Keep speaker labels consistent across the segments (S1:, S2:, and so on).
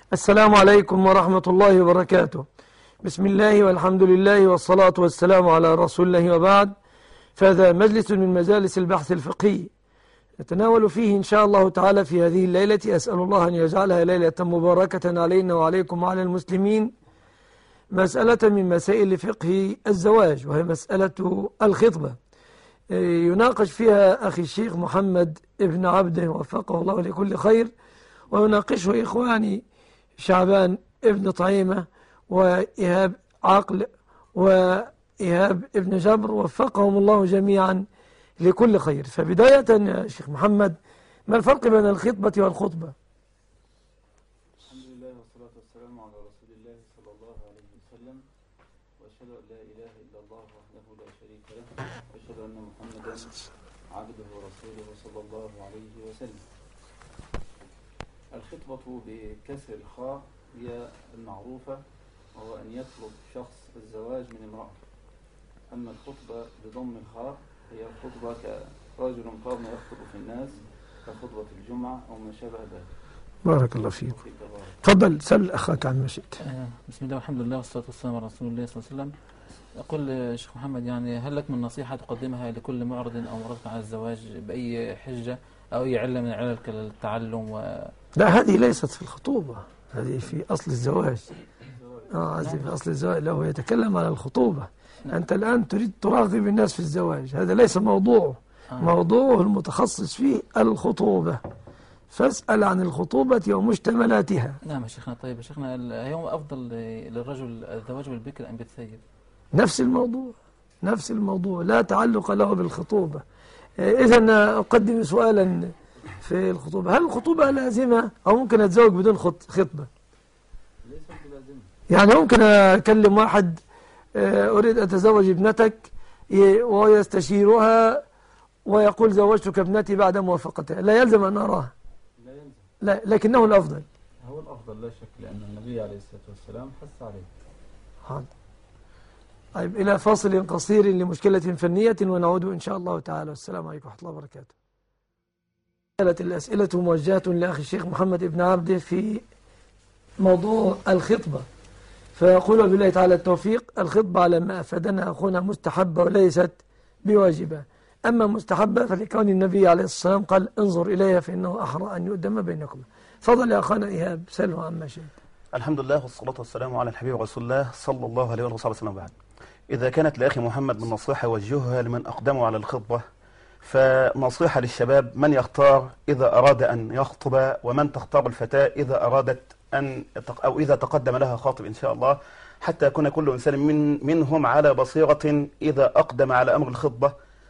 S1: السلام عليكم ورحمة الله وبركاته. بسم الله والحمد لله والصلاة والسلام على رسول الله وبعد. فهذا مجلس من مجالس البحث الفقهي نتناول فيه إن شاء الله تعالى في هذه الليلة، أسأل الله أن يجعلها ليلة مباركة علينا وعليكم وعلى المسلمين، مسألة من مسائل فقه الزواج، وهي مسألة الخطبة. يناقش فيها أخي الشيخ محمد ابن عبده وفقه الله لكل خير، ويناقشه إخواني شعبان ابن طعيمة وإيهاب عقل وإيهاب ابن جبر وفقهم الله جميعا لكل خير. فبداية يا شيخ محمد، ما الفرق بين الخطبة والخطبة؟
S2: الحمد لله والصلاة والسلام على رسول الله صلى الله عليه وسلم، وأشهد أن لا إله إلا الله وحده لا شريك له، وأشهد أن محمدا عبده ورسوله صلى الله عليه وسلم. الخطبة بكسر الخاء هي المعروفة، وهو أن يطلب شخص الزواج من امرأة. أما الخطبة بضم الخاء هي الخطبة كرجل قام يخطب في الناس كخطبة الجمعة أو ما شابه ذلك.
S1: بارك الله فيك. تفضل سل أخاك عن ما شئت.
S3: بسم الله والحمد لله والصلاة والسلام على رسول الله صلى الله عليه وسلم. أقول شيخ محمد، يعني هل لك من نصيحة تقدمها لكل معرض أو معرض على الزواج بأي حجة أو أي علة من علل كالتعلم
S1: لا، هذه ليست في الخطوبة، هذه في أصل الزواج. هذه في أصل الزواج، له يتكلم عن الخطوبة. أنت الآن تريد تراغب الناس في الزواج، هذا ليس موضوعه. موضوعه المتخصص فيه الخطوبة، فاسأل عن الخطوبة ومشتملاتها.
S3: نعم يا شيخنا. طيب يا شيخنا، اليوم أفضل للرجل الزواج بالبكر أم بالثيب؟
S1: نفس الموضوع، نفس الموضوع، لا تعلق له بالخطوبة. إذن أقدم سؤالا في الخطوبة: هل الخطوبة لازمة أو ممكن أتزوج بدون خطبة؟
S2: ليست بلازمة.
S1: يعني ممكن أكلم واحد أريد أتزوج ابنتك ويستشيرها ويقول زوجتك ابنتي بعد موافقتها، لا يلزم أن أراها؟
S2: لا يلزم.
S1: لا، لكنه الأفضل.
S2: هو الأفضل لا شك، لأن النبي عليه الصلاة والسلام حث عليه.
S1: حاضر. طيب، إلى فاصل قصير لمشكلة فنية ونعود إن شاء الله تعالى. والسلام عليكم ورحمة الله وبركاته. الأسئلة موجهة لأخي الشيخ محمد ابن عبده في موضوع الخطبة، فيقول بالله تعالى التوفيق: الخطبة على ما أفادنا أخونا مستحبة وليست بواجبة، أما مستحبة فلكون النبي عليه الصلاة والسلام قال: انظر إليها فإنه أحرى أن يؤدم بينكم. فضل يا أخانا إيهاب، سلوا عما شئت.
S4: الحمد لله والصلاة والسلام على الحبيب رسول الله صلى الله عليه وسلم. بعد، إذا كانت لأخي محمد من نصيحة وجهها لمن أقدموا على الخطبة، فنصيحة للشباب: من يختار إذا أراد أن يخطب، ومن تختار الفتاة إذا أرادت أو إذا تقدم لها خاطب إن شاء الله، حتى يكون كل إنسان منهم على بصيرة إذا أقدم على أمر الخطبة،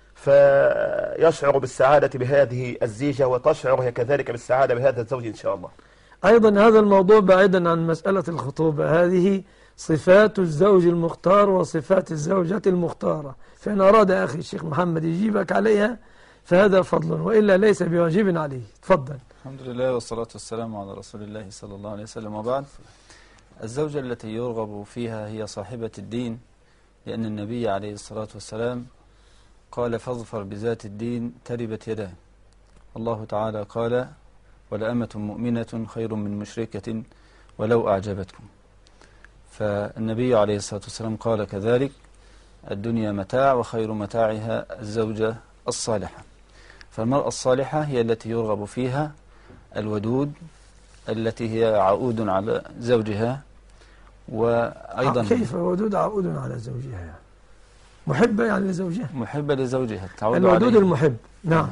S4: فيشعر بالسعادة بهذه الزيجة وتشعر هي كذلك بالسعادة بهذا الزوج إن شاء الله.
S1: أيضا هذا الموضوع بعيدا عن مسألة الخطوبة، هذه صفات الزوج المختار وصفات الزوجة المختارة، فإن أراد أخي الشيخ محمد يجيبك عليها فهذا فضل، وإلا ليس بواجب عليه. تفضل.
S2: الحمد لله والصلاة والسلام على رسول الله صلى الله عليه وسلم. وبعد، الزوجة التي يرغب فيها هي صاحبة الدين، لأن النبي عليه الصلاة والسلام قال: فاظفر بذات الدين تربت يداه. الله تعالى قال: ولأمة مؤمنة خير من مشركة ولو أعجبتكم. فالنبي عليه الصلاة والسلام قال كذلك: الدنيا متاع وخير متاعها الزوجة الصالحة. فالمرأة الصالحة هي التي يرغب فيها الودود، التي هي عائد على زوجها. وأيضا
S1: كيف ودود عائد على زوجها؟ يعني محبة يعني لزوجها،
S2: محبة لزوجها، تعود
S1: الودود
S2: عليه.
S1: المحب. نعم.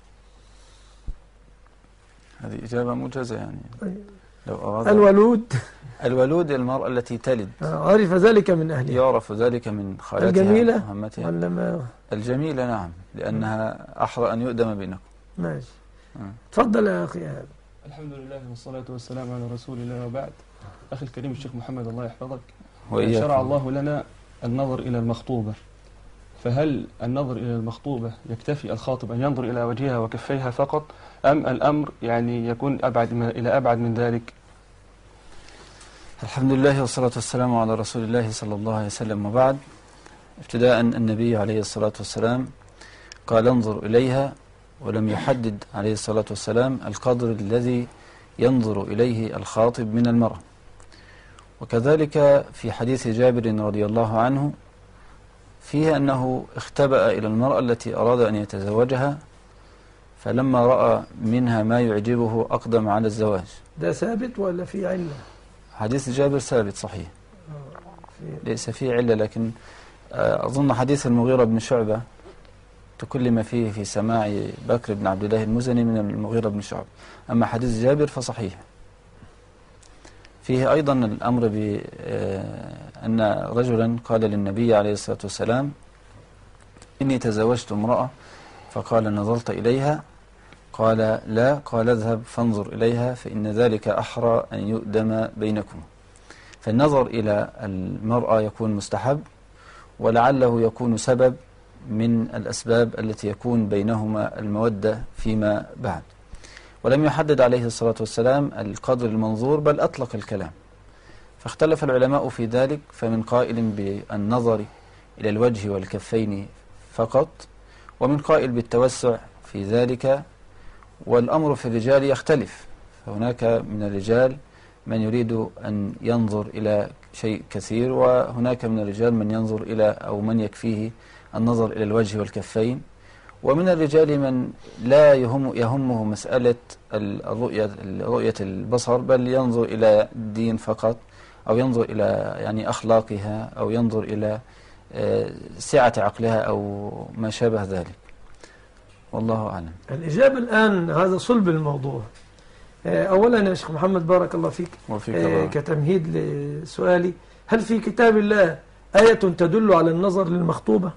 S2: هذه إجابة موجزة يعني. لو أراد الولود المرأة التي تلد.
S1: عرف ذلك من أهلها،
S2: يعرف ذلك من خالتها
S1: الجميلة
S2: وعمتها. الجميلة نعم، لأنها أحرى أن يؤدم بينكم.
S1: ماشي. تفضل يا أخي.
S5: الحمد لله والصلاة والسلام على رسول الله. وبعد، أخي الكريم الشيخ محمد الله يحفظك، شرع الله لنا النظر إلى المخطوبة، فهل النظر إلى المخطوبة يكتفي الخاطب أن ينظر إلى وجهها وكفيها فقط، أم الأمر يعني يكون إلى أبعد من ذلك؟
S2: الحمد لله والصلاة والسلام على رسول الله صلى الله عليه وسلم. وبعد، ابتداء النبي عليه الصلاة والسلام قال: انظر إليها، ولم يحدد عليه الصلاة والسلام القدر الذي ينظر إليه الخاطب من المرأة. وكذلك في حديث جابر رضي الله عنه فيه أنه اختبأ إلى المرأة التي أراد أن يتزوجها، فلما رأى منها ما يعجبه أقدم على الزواج.
S1: ده ثابت ولا في علة؟
S2: حديث جابر ثابت صحيح، ليس فيه علة، لكن أظن حديث المغيرة بن شعبة تكلم فيه في سماع بكر بن عبد الله المزني من المغيرة بن شعبة. أما حديث جابر فصحيح. فيه أيضا الأمر بأن رجلا قال للنبي عليه الصلاة والسلام: إني تزوجت امرأة، فقال: نظرت إليها؟ قال: لا. قال: اذهب فانظر إليها فإن ذلك أحرى أن يؤدم بينكم. فالنظر إلى المرأة يكون مستحب، ولعله يكون سبب من الأسباب التي يكون بينهما المودة فيما بعد. ولم يحدد عليه الصلاة والسلام القدر المنظور، بل أطلق الكلام. فاختلف العلماء في ذلك، فمن قائل بالنظر إلى الوجه والكفين فقط، ومن قائل بالتوسع في ذلك. والأمر في الرجال يختلف، فهناك من الرجال من يريد أن ينظر إلى شيء كثير، وهناك من الرجال من ينظر إلى أو من يكفيه النظر إلى الوجه والكفين، ومن الرجال من لا يهمه مسألة رؤية البصر، بل ينظر إلى الدين فقط، أو ينظر إلى يعني أخلاقها، أو ينظر إلى سعة عقلها أو ما شابه ذلك. والله أعلم.
S1: الإجابة الآن هذا صلب الموضوع. أولا يا شيخ محمد بارك الله فيك، كتمهيد لسؤالي: هل في كتاب الله آية تدل على النظر للمخطوبة؟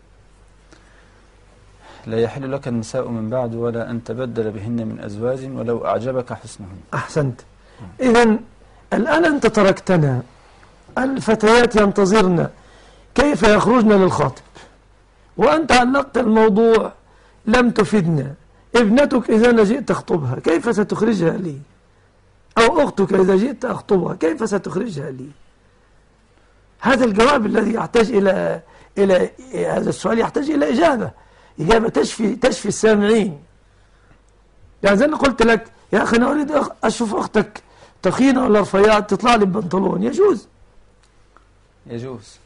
S2: لا يحل لك النساء من بعد ولا أن تبدل بهن من أزواج ولو أعجبك حسنهن.
S1: أحسنت. إذن الآن أنت تركتنا، الفتيات ينتظرن كيف يخرجن للخاطب، وأنت علقت الموضوع لم تفدنا. ابنتك إذا جئت تخطبها كيف ستخرجها لي؟ أو أختك إذا جئت أخطبها كيف ستخرجها لي؟ هذا الجواب الذي يحتاج إلى هذا السؤال يحتاج إلى إجابة تشفي السامعين. يعني زي ما قلت لك: يا أخي أنا أريد أشوف أختك تخينة ولا رفيعة تطلع لي ببنطلون، يجوز.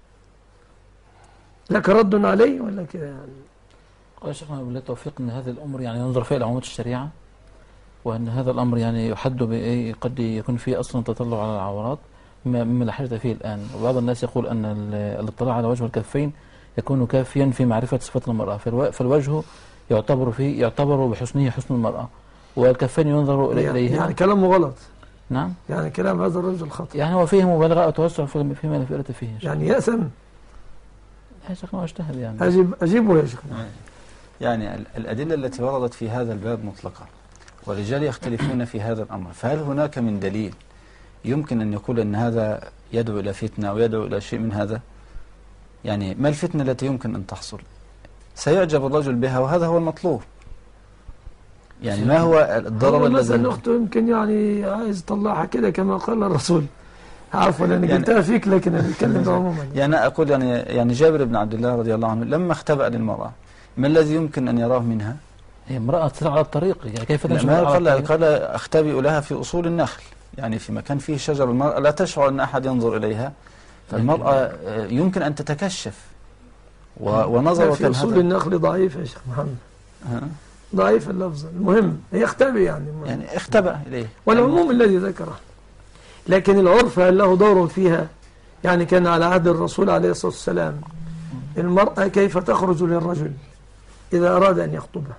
S1: لك رد عليه ولا كده يعني؟
S3: قال شيخنا بالله التوفيق أن هذا الأمر يعني ينظر فيه لعمومات الشريعة، وأن هذا الأمر يعني يحد بإيه، قد يكون فيه أصلا تطلع على العورات مما لا حاجة فيه الآن. وبعض الناس يقول أن الاطلاع على وجه الكفين يكون كافيا في معرفة صفات المرأة، فالوجه يعتبر بحسنه حسن المرأة، والكفين ينظر إليه.
S1: يعني كلامه غلط.
S3: نعم،
S1: يعني كلام هذا الرجل خطأ،
S3: يعني هو فيه مبالغة أو توسع فيما لا فائدة فيه.
S1: يعني يأثم.
S3: يا شيخنا واجتهد يعني.
S1: أجيبه يا شيخنا.
S2: يعني الأدلة التي وردت في هذا الباب مطلقة، والرجال يختلفون في هذا الأمر، فهل هناك من دليل يمكن أن يقول أن هذا يدعو إلى فتنة أو يدعو إلى شيء من هذا؟ يعني ما الفتنة التي يمكن أن تحصل؟ سيعجب الرجل بها وهذا هو المطلوب. يعني ما هو الضرر الذي
S1: مثلا أخته يمكن يعني عايز يطلعها كده كما قال الرسول. عفوا أنا
S2: يعني
S1: قلتها فيك، لكن أنا بتكلم عموما.
S2: يعني أقول يعني جابر بن عبد الله رضي الله عنه لما اختبأ للمرأة ما الذي يمكن أن يراه منها؟
S3: هي امرأة تسير على الطريق، يعني كيف تمشي؟
S2: ما قال أختبئ لها في أصول النخل، يعني في مكان فيه شجر، المرأة لا تشعر أن أحد ينظر إليها، فالمرأة يمكن أن تتكشف ونظر
S1: في أصول النخل ضعيف يا شيخ محمد، ضعيف اللفظ. المهم يختبئ، يعني
S2: اختبأ إليه
S1: والعموم الذي ذكره. لكن العرف هل له دور فيها؟ يعني كان على عهد الرسول عليه الصلاة والسلام المرأة كيف تخرج للرجل إذا أراد أن يخطبها؟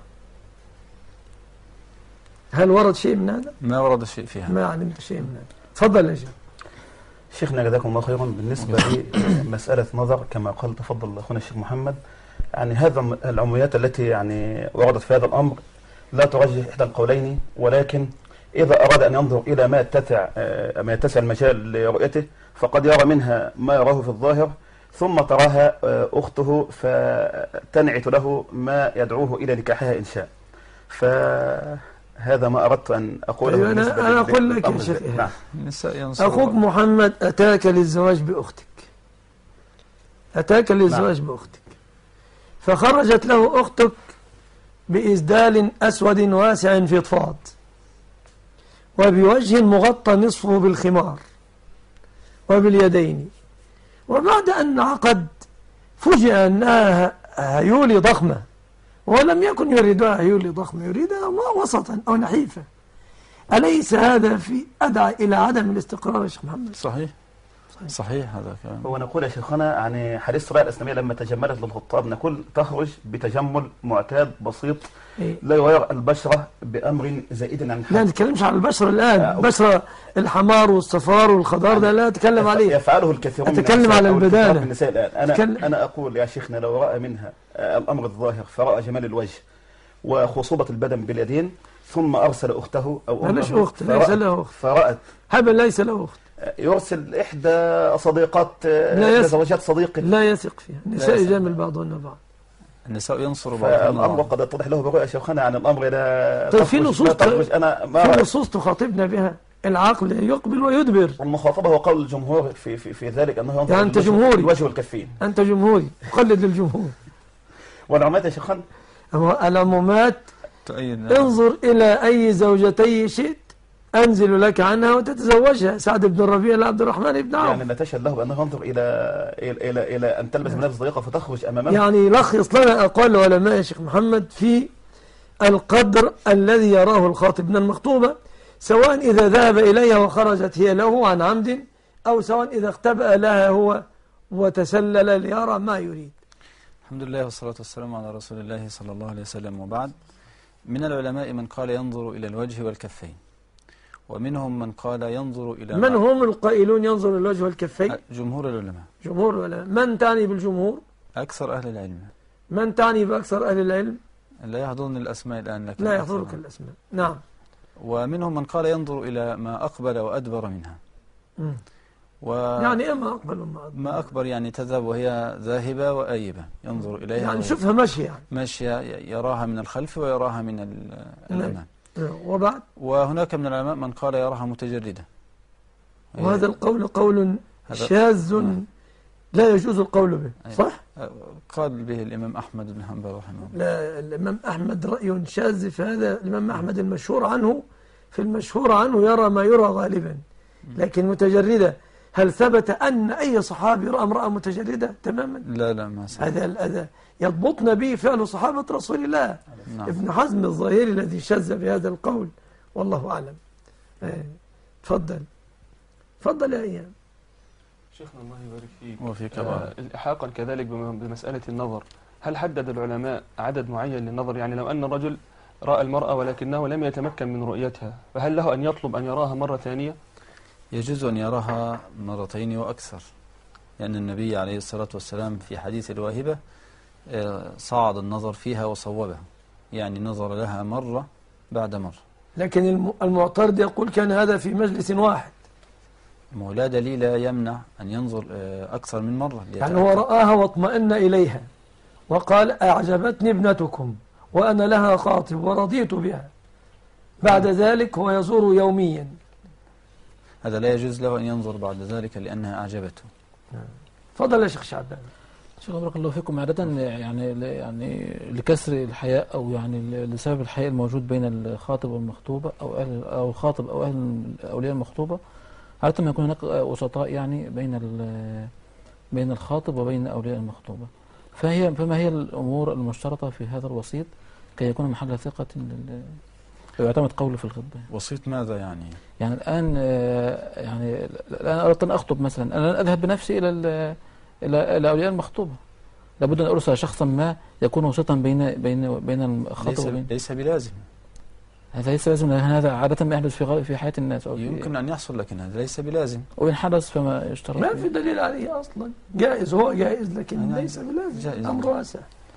S1: هل ورد شيء من هذا؟
S2: ما ورد شيء فيها،
S1: ما علمت شيء من هذا. تفضل يا شيخ.
S4: شيخنا جزاكم الله خيرا. بالنسبة لمسألة نظر كما قال تفضل أخونا الشيخ محمد، يعني هذا العموميات التي يعني وردت في هذا الأمر لا ترجح إحدى القولين، ولكن إذا أراد أن ينظر إلى ما يتسع المجال لرؤيته فقد يرى منها ما يراه في الظاهر، ثم تراها أخته فتنعت له ما يدعوه إلى نكاحها إن شاء. فهذا ما أردت أن أقوله.
S1: أيوة أنا أقول لك يا شيخ،
S2: نعم.
S1: أخوك محمد أتاك للزواج بأختك، بأختك، فخرجت له أختك بإسدال أسود واسع فضفاض، وبوجه مغطى نصفه بالخمار وباليدين. وبعد أن عقد فوجئ أنها هيولي ضخمة، ولم يكن يريدها هيولي ضخمة، يريدها وسطا أو نحيفة. أليس هذا في أدعى إلى عدم الاستقرار يا شيخ محمد؟
S2: صحيح هذا كلام.
S4: هو نقول يا شيخنا يعني حديث الراية الإسلامية لما تجملت للخطاب نقول تخرج بتجمل معتاد بسيط لا يغير البشرة بأمر زائد عن الحد.
S1: لا نتكلمش عن البشرة الآن، بشرة الحمار والصفار والخضار ده لا أتكلم عليه،
S4: يفعله الكثيرون من
S1: أتكلم على البدانة
S4: من النساء الآن. أنا أقول يا شيخنا لو رأى منها الأمر الظاهر فرأى جمال الوجه وخصوبة البدن باليدين ثم أرسل أخته أو أمه،
S1: ليش أخت؟ ليس له أخت،
S4: فرأت
S1: هبل ليس له أخت،
S4: يرسل إحدى صديقات زوجات صديقه
S1: لا يثق فيها. النساء يجامل بعضهن بعض،
S2: النساء ينصر بعضهم.
S4: الأمر قد يتضح له برؤية شيخنا عن الأمر لا.
S1: طيب في
S4: نصوص
S1: تخاطبنا بها، العقل يقبل ويدبر.
S4: المخاطبة هو قول الجمهور في ذلك أنه ينظر
S1: يعني أنت جمهوري،
S4: الوجه والكفين.
S1: أنت جمهوري قلد للجمهور.
S4: والعمومات يا شيخنا،
S1: العمومات انظر إلى أي زوجتي شئت أنزل لك عنها وتتزوجها. سعد بن الربيع لعبد الرحمن بن عوف
S4: يعني نتشهد له بأنه ينظر إلى أن تلبس ملابس ضيقة فتخرج أمامه.
S1: يعني يلخص لنا أقوال العلماء يا شيخ محمد في القدر الذي يراه الخاطب من المخطوبة، سواء إذا ذهب إليها وخرجت هي له عن عمد، أو سواء إذا اختبأ لها هو وتسلل ليرى ما يريد.
S2: الحمد لله والصلاة والسلام على رسول الله صلى الله عليه وسلم. وبعد، من العلماء من قال ينظر إلى الوجه والكفين، ومنهم من قال ينظر إلى
S1: من هم القائلون ينظر إلى الوجه والكفين؟
S2: جمهور العلماء.
S1: جمهور العلماء. من تعني بالجمهور؟
S2: أكثر أهل العلم.
S1: من تعني بأكثر أهل العلم؟
S2: لا يحضرني الأسماء الآن، لكن
S1: لا يحضرك الأسماء. نعم.
S2: ومنهم من قال ينظر إلى ما أقبل وأدبر منها.
S1: يعني إيه ما أقبل وما أدبر؟
S2: ما أقبل يعني تذهب وهي ذاهبة وآيبة، ينظر إليها
S1: يعني شوفها ماشية، يعني
S2: ماشية يراها من الخلف ويراها من الأمام.
S1: وبعد،
S2: وهناك من العلماء من قال يراها متجردة،
S1: وهذا القول قول شاذ لا يجوز القول به. صح؟
S2: قال به الإمام أحمد بن حنبل رحمه الله.
S1: لا، الإمام أحمد رأي شاذ في هذا. الإمام أحمد المشهور عنه، في المشهور عنه يرى ما يرى غالبا، لكن متجردة هل ثبت أن أي صحابي رأى امرأة متجردة تماما؟
S2: لا ما ثبت.
S1: هذا يضبطنا به فعل صحابة رسول الله.
S2: نعم.
S1: ابن حزم الظاهري الذي شذ بهذا القول، والله أعلم. تفضل يا أيام.
S5: شيخنا الله يبارك فيك
S2: وفيك.
S5: الحاقا كذلك بمسألة النظر، هل حدد العلماء عدد معين للنظر؟ يعني لو أن الرجل رأى المرأة ولكنه لم يتمكن من رؤيتها، فهل له أن يطلب أن يراها مرة ثانية؟
S2: يجوز أن يراها مرتين وأكثر، لأن النبي عليه الصلاة والسلام في حديث الواهبة صعد النظر فيها وصوبها، يعني نظر لها مرة بعد مرة.
S1: لكن المعترض يقول كان هذا في مجلس واحد.
S2: لا دليل يمنع أن ينظر أكثر من مرة.
S1: يعني هو رآها واطمأن إليها وقال أعجبتني ابنتكم وأنا لها خاطب ورضيت بها، بعد ذلك هو يزور يوميا،
S2: هذا لا يجوز له أن ينظر بعد ذلك لأنها أعجبته.
S1: فضل يا شيخ شعبان.
S3: شيخ بارك الله فيكم. عادة يعني لكسر الحياء أو يعني لسبب الحياء الموجود بين الخاطب والمخطوبة أو الخاطب أو أولياء المخطوبة، عادة ما يكون هناك وسطاء يعني بين الخاطب وبين أولياء المخطوبة. فما هي الأمور المشترطة في هذا الوسيط كي يكون محل ثقة ويعتمد قوله في الخطبة؟
S2: وسيط ماذا يعني؟
S3: يعني الآن أردت أن أخطب مثلا، أنا أذهب بنفسي إلى أولياء المخطوبة، لابد أن أرسل شخصا ما يكون وسطا بين الخاطب وبين.
S2: ليس بلازم.
S3: هذا ليس لازم، هذا عادة ما يحدث في حياة الناس.
S2: يمكن أن يحصل، لكن هذا ليس بلازم.
S3: وإن حدث فما يشترط.
S1: ما في دليل عليه أصلا. جائز، هو جائز لكن ليس بلازم، أمر واسع.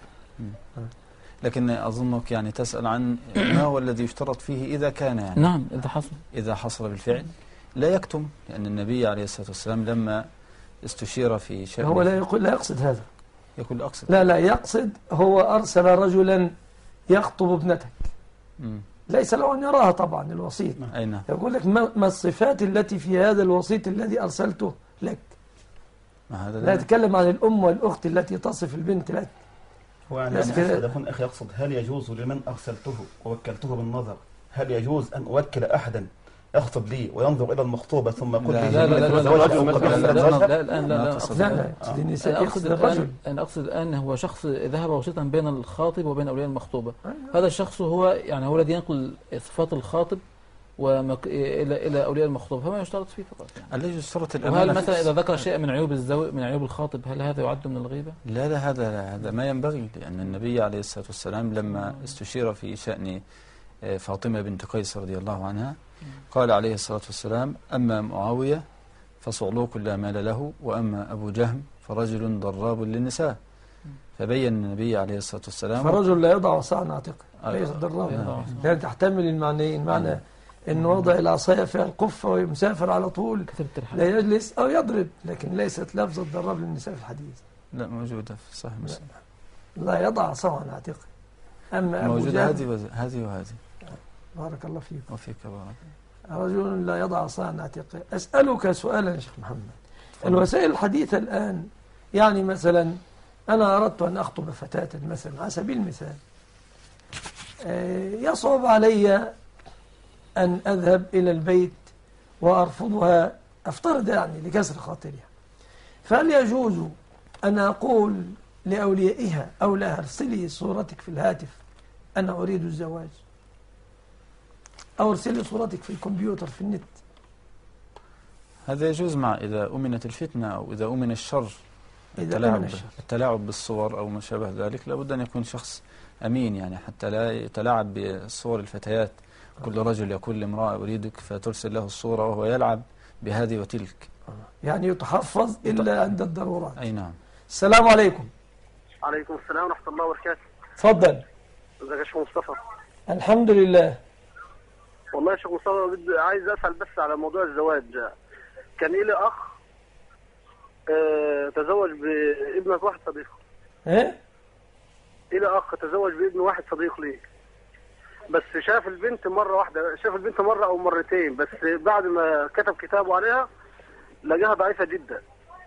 S2: لكن أظنك يعني تسأل عن ما هو الذي يشترط فيه إذا كان يعني.
S3: نعم،
S2: إذا حصل بالفعل لا يكتم، لأن النبي عليه الصلاة والسلام لما استشير في شأنه
S1: هو لا يقصد هذا.
S2: يقول أقصد.
S1: لا يقصد، هو أرسل رجلا يخطب ابنتك. ليس له أن يراها طبعا الوسيط.
S2: أين؟
S1: يقول لك ما الصفات التي في هذا الوسيط الذي أرسلته لك. لا يتكلم عن الأم والأخت التي تصف البنت لك.
S4: ويعني يكون أخي يقصد هل يجوز لمن أرسلته ووكلته بالنظر، هل يجوز أن أوكل أحدا يخطب لي وينظر إلى المخطوبة ثم يقول لي
S3: لا لا لا أنا أقصد الآن هو شخص ذهب وسيطا بين الخاطب وبين أولياء المخطوبة. هذا الشخص هو يعني هو الذي ينقل صفات الخاطب إلى أولياء المخطوبة، فما يشترط فيه فقط يعني.
S2: الذي يشترط الأمانة.
S3: وهل مثلا إذا ذكر شيء من عيوب من عيوب الخاطب هل هذا يعد من الغيبة؟
S2: لا هذا ما ينبغي، لأن النبي عليه الصلاة والسلام لما استشير في شأن فاطمة بنت قيس رضي الله عنها قال عليه الصلاة والسلام: أما معاوية فصعلوك لا مال له، وأما أبو جهم فرجل ضراب للنساء. فبين النبي عليه الصلاة والسلام
S1: فرجل لا يضع عصا عاتقه ليس ضرابا، لأن تحتمل المعنيين، معنى إنه وضع العصاية فيها القفة ويمسافر على طول لا يجلس أو يضرب، لكن ليست لفظ الضراب للنساء في الحديث.
S2: لا موجودة في صحيح مسلم.
S1: لا يضع عصا عن عاتقه. أما
S2: موجودة هذه وهذه.
S1: بارك الله فيك.
S2: وفيك بارك.
S1: رجل لا يضع عصا عن عاتقه. أسألك سؤالا يا شيخ محمد. الوسائل الحديثة الآن، يعني مثلا أنا أردت أن أخطب فتاة مثلا على سبيل المثال، يصعب علي أن أذهب إلى البيت وأرفضها، أفترض يعني لكسر خاطرها، فهل يجوز أن أقول لأوليائها أو لها ارسلي صورتك في الهاتف أنا أريد الزواج، أو ارسلي صورتك في الكمبيوتر في النت؟
S2: هذا يجوز مع إذا أمنت الفتنة أو إذا أمن الشر. التلاعب بالصور أو ما شابه ذلك لابد أن يكون شخص أمين، يعني حتى لا يتلاعب بصور الفتيات. كل رجل يقول لامرأة أريدك فترسل له الصورة وهو يلعب بهذه وتلك.
S1: يعني يتحفظ إلا عند الضرورات.
S2: أي نعم.
S1: السلام عليكم.
S6: عليكم السلام ورحمة الله وبركاته.
S1: تفضل.
S6: ازيك يا شيخ مصطفى؟
S1: الحمد لله.
S6: والله يا شيخ مصطفى عايز أسأل بس على موضوع الزواج. كان لي أخ تزوج بابنة واحد صديقه.
S1: إيه؟
S6: لي أخ تزوج بابن واحد صديق لي، بس شاف البنت مرة واحدة، شاف البنت مرة أو مرتين، بس بعد ما كتب كتابه عليها لقاها ضعيفة جدا.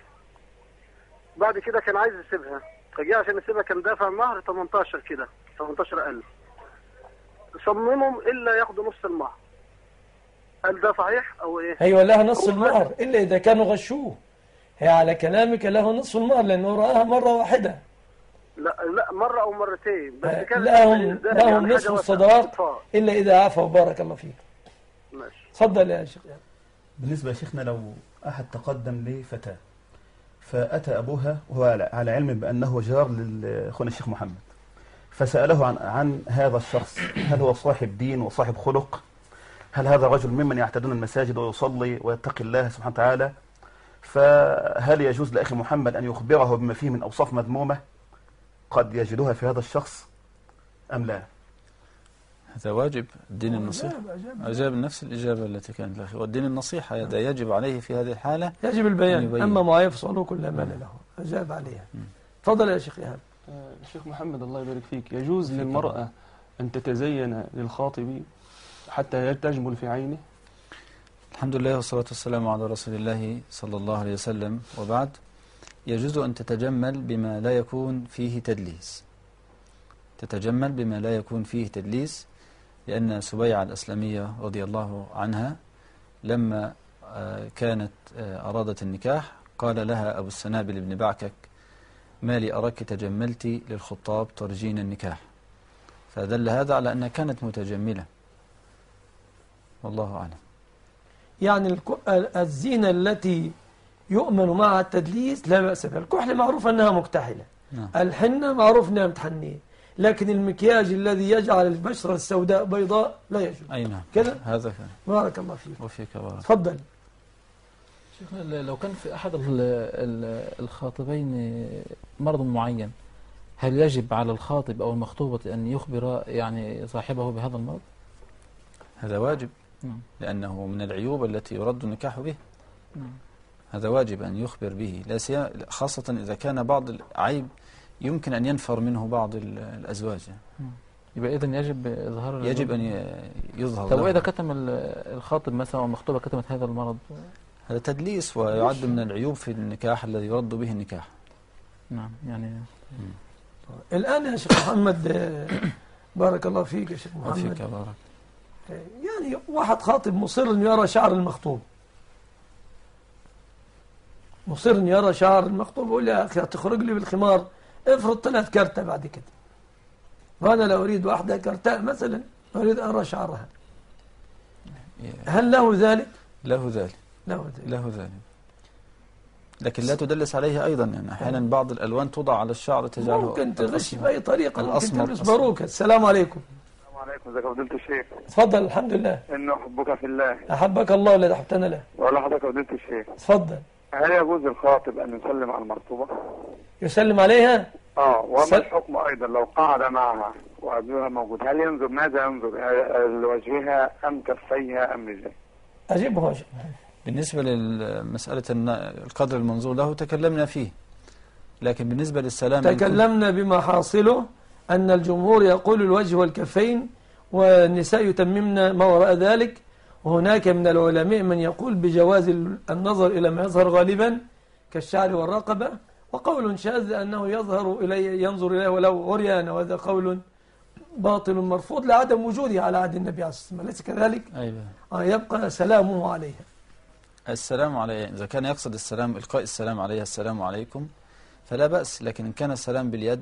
S6: بعد كده كان عايز يسيبها، فجاء عشان يسيبها كان دافع مهر 18 كده، 18,000. صممهم إلا ياخدوا نص المهر. هل ده صحيح أو إيه؟
S1: أيوة لها نص المهر إلا إذا كانوا غشوه. هي على كلامك له نصف المهر لأنه رآها مرة واحدة.
S6: لا مرة أو مرتين بس كان
S1: لهم نصف الصداق إلا إذا عفوا. بارك الله فيك.
S6: ماشي.
S1: تفضل يا شيخ.
S4: بالنسبة يا شيخنا لو أحد تقدم لفتاة فأتى أبوها وهو على علم بأنه جار لأخونا الشيخ محمد، فسأله عن هذا الشخص، هل هو صاحب دين وصاحب خلق؟ هل هذا رجل ممن يعتادون المساجد ويصلي ويتقي الله سبحانه وتعالى؟ فهل يجوز لأخي محمد أن يخبره بما فيه من أوصاف مذمومة قد يجدها في هذا الشخص أم لا؟
S2: هذا واجب. الدين النصيحة. أجاب نفس الإجابة التي كانت لأخي، والدين النصيحة هذا يجب عليه في هذه الحالة.
S1: يجب البيان. أما معايا فصلوا كل مال له. أجاب عليها. تفضل يا شيخ إيهاب.
S5: الشيخ محمد الله يبارك فيك، يجوز للمرأة أن تتزين للخاطب حتى تجمل في عينه؟
S2: الحمد لله والصلاة والسلام على رسول الله صلى الله عليه وسلم، وبعد. يجوز أن تتجمل بما لا يكون فيه تدليس. تتجمل بما لا يكون فيه تدليس، لأن سبيعة الأسلمية رضي الله عنها لما كانت أرادت النكاح قال لها أبو السنابل بن بعكك: ما لي أراك تجملت للخطاب ترجين النكاح. فدل هذا على أنها كانت متجملة، والله أعلم.
S1: يعني الزينة التي يؤمن معها التدليس لا بأس بها. الكحل معروف أنها مكتحلة.
S2: نعم.
S1: الحنة معروف أنها متحنية، لكن المكياج الذي يجعل البشرة السوداء بيضاء لا يجوز.
S2: أي نعم.
S1: كذا.
S2: هذا كان.
S1: بارك الله فيك.
S2: وفيك بارك.
S1: تفضل.
S3: شيخنا لو كان في أحد الخاطبين مرض معين، هل يجب على الخاطب أو المخطوبة أن يخبر يعني صاحبه بهذا المرض؟
S2: هذا واجب.
S3: نعم.
S2: لأنه من العيوب التي يرد النكاح به.
S3: نعم.
S2: هذا واجب أن يخبر به، لا سيما خاصة إذا كان بعض العيب يمكن أن ينفر منه بعض الأزواج.
S3: يبقى إذن يجب إظهار.
S2: يجب أن يظهر.
S3: طب وإذا كتم الخاطب مثلا والمخطوبة كتمت هذا المرض؟
S2: هذا تدليس ويعد من العيوب في النكاح الذي يرد به النكاح.
S3: نعم. يعني
S1: الآن يا شيخ محمد بارك الله فيك يا شيخ محمد.
S2: وفيك بارك.
S1: يعني واحد خاطب مصر أن يرى شعر المخطوب، مصر أن يرى شعر المخطوب، يقول يا أخي هتخرج لي بالخمار، افرض طلعت كارتة بعد كده، وأنا لا أريد واحدة كارتاء مثلا، أريد أرى شعرها، هل له ذلك؟
S2: له ذلك، له ذلك، لكن لا تدلس عليه أيضا. يعني أحيانا بعض الألوان توضع على الشعر تجعله
S1: ممكن تغش بأي طريقة، ممكن
S2: الأسمر
S1: تلبس باروكة. السلام عليكم.
S6: السلام عليكم، ازيك يا فضيلة الشيخ؟
S1: تفضل. الحمد لله.
S6: إنه أحبك في الله.
S1: أحبك الله ولا أحبتنا له.
S6: ولا حضرتك يا فضيلة الشيخ.
S1: تفضل.
S6: هل يجوز للخاطب أن يسلم على المخطوبة؟
S1: يسلم عليها؟
S6: وما الحكم أيضا لو قعد معها وأبوها موجود؟ هل ينظر ماذا ينظر؟ لوجهها أم كفيها أم رجلها؟
S1: أجيبه.
S2: بالنسبة لمسألة القدر المنظور له تكلمنا فيه، لكن بالنسبة للسلام
S1: تكلمنا بما حاصله أن الجمهور يقول الوجه والكفين، والنساء يتممن ما وراء ذلك، وهناك من العلماء من يقول بجواز النظر إلى ما يظهر غالبا كالشعر والرقبة، وقول شاذ أنه ينظر إليه ولو عريان، وهذا قول باطل مرفوض لعدم وجوده على عهد النبي عليه الصلاة والسلام، أليس كذلك؟
S2: أيوة.
S1: يبقى سلامه عليها.
S2: السلام عليها إذا كان يقصد السلام، إلقاء السلام عليها، السلام عليكم، فلا بأس، لكن إن كان السلام باليد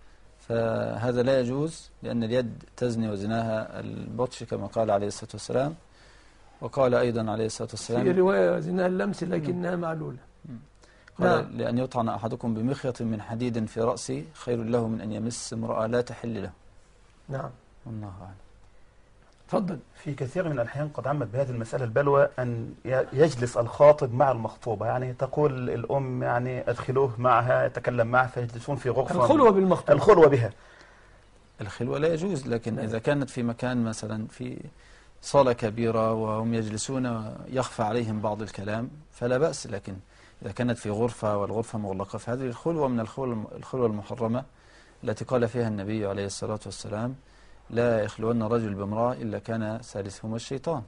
S2: فهذا لا يجوز، لأن اليد تزني وزناها البطش كما قال عليه الصلاة والسلام، وقال أيضا عليه الصلاة والسلام
S1: في رواية زناها اللمس لكنها معلولة.
S2: قال لأن يطعن أحدكم بمخيط من حديد في رأسه خير له من أن يمس امرأة لا تحل له.
S1: نعم.
S2: والله أعلم.
S1: تفضل.
S4: في كثير من الأحيان قد عمت بهذه المسألة البلوى أن يجلس الخاطب مع المخطوبة، يعني تقول الأم يعني أدخلوه معها يتكلم معها فيجلسون في غرفة.
S1: الخلوة بالمخطوبة.
S4: الخلوة بها.
S2: الخلوة لا يجوز، لكن إذا كانت في مكان مثلا في صالة كبيرة وهم يجلسون يخفى عليهم بعض الكلام فلا بأس، لكن إذا كانت في غرفة والغرفة مغلقة فهذه الخلوة من الخلوة المحرمة التي قال فيها النبي عليه الصلاة والسلام لا يخلون رجل بامرأة إلا كان ثالثهما الشيطان.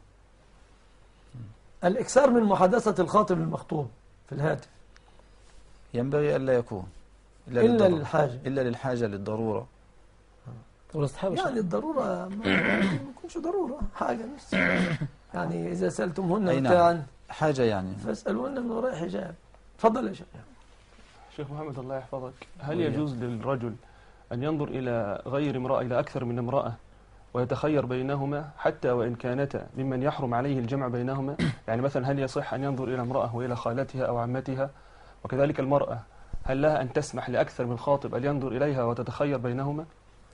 S1: الإكثار من محادثة الخاطب المخطوب في الهاتف
S2: ينبغي ألا يكون
S1: إلا للحاجة،
S2: إلا للحاجة للضرورة.
S1: يعني الضرورة ما يكونش ضرورة، حاجة بس يعني إذا سألتمهن متاعا
S2: حاجة يعني
S1: فاسألوهن من وراء حجاب. تفضل يا شيخ.
S5: شيخ محمد الله يحفظك، هل يجوز للرجل أن ينظر إلى غير امرأة، إلى أكثر من امرأة، ويتخير بينهما حتى وإن كانتا ممن يحرم عليه الجمع بينهما؟ يعني مثلا هل يصح أن ينظر إلى امرأة وإلى خالتها أو عمتها؟ وكذلك المرأة هل لها أن تسمح لأكثر من خاطب أن ينظر إليها وتتخير بينهما؟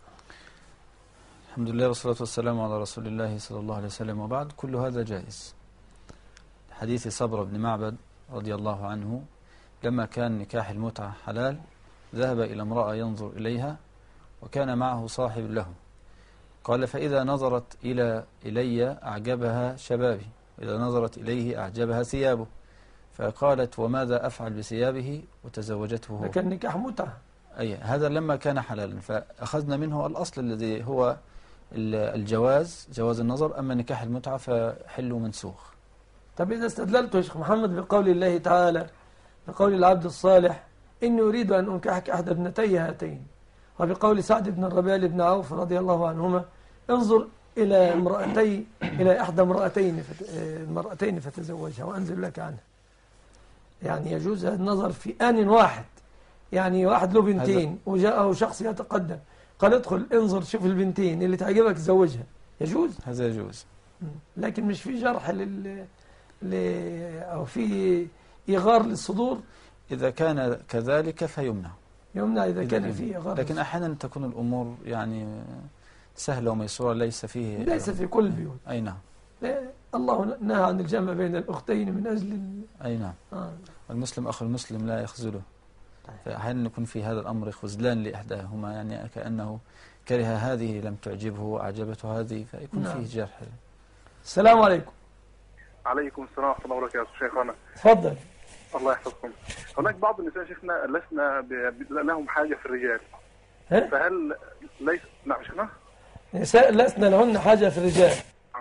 S2: الحمد لله والصلاة والسلام على رسول الله صلى الله عليه وسلم، وبعد كل هذا جائز. حديث صبر بن معبد رضي الله عنه لما كان نكاح المتعة حلال ذهب إلى امرأة ينظر إليها وكان معه صاحب له، قال فإذا نظرت إلي أعجبها شبابي، وإذا نظرت إليه أعجبها ثيابه، فقالت وماذا أفعل بثيابه وتزوجته هو.
S1: لكن نكاح متعة
S2: هذا لما كان حلالا، فأخذنا منه الأصل الذي هو الجواز، جواز النظر، أما نكاح المتعة فحل منسوخ.
S1: طب إذا استدللت يا شيخ محمد بقول الله تعالى، بقول العبد الصالح إني أريد أن أنكحك أحد ابنتي هاتين، وبقول سعد بن الربيع بن عوف رضي الله عنهما انظر إلى إحدى المرأتين فتزوجها وأنزل لك عنها، يعني يجوز النظر في آن واحد، يعني واحد له بنتين وجاءه شخص يتقدم قال ادخل انظر شوف البنتين اللي تعجبك تزوجها، يجوز؟
S2: هذا يجوز،
S1: لكن مش في جرح أو في إغار للصدور.
S2: إذا كان كذلك فيمنع،
S1: إذا كان فيه إغار،
S2: لكن أحيانا تكون الأمور يعني سهلة وميسورة، ليس في
S1: كل البيوت.
S2: أي نعم.
S1: الله نهى عن الجمع بين الأختين من أجل
S2: أي نعم. المسلم أخو المسلم لا يخذله، فأحيانا يكون في هذا الأمر خذلان لإحداهما، يعني كأنه كره هذه لم تعجبه وأعجبته هذه، فيكون فيه جرح.
S1: السلام عليكم.
S6: عليكم السلام ورحمة الله وبركاته. شيخنا
S1: تفضل.
S6: الله يحفظكم. هناك بعض النساء شيخنا لسنا لهم حاجة في الرجال، فهل ليس؟ نعم شيخنا.
S1: نساء لسنا لهن حاجة في الرجال،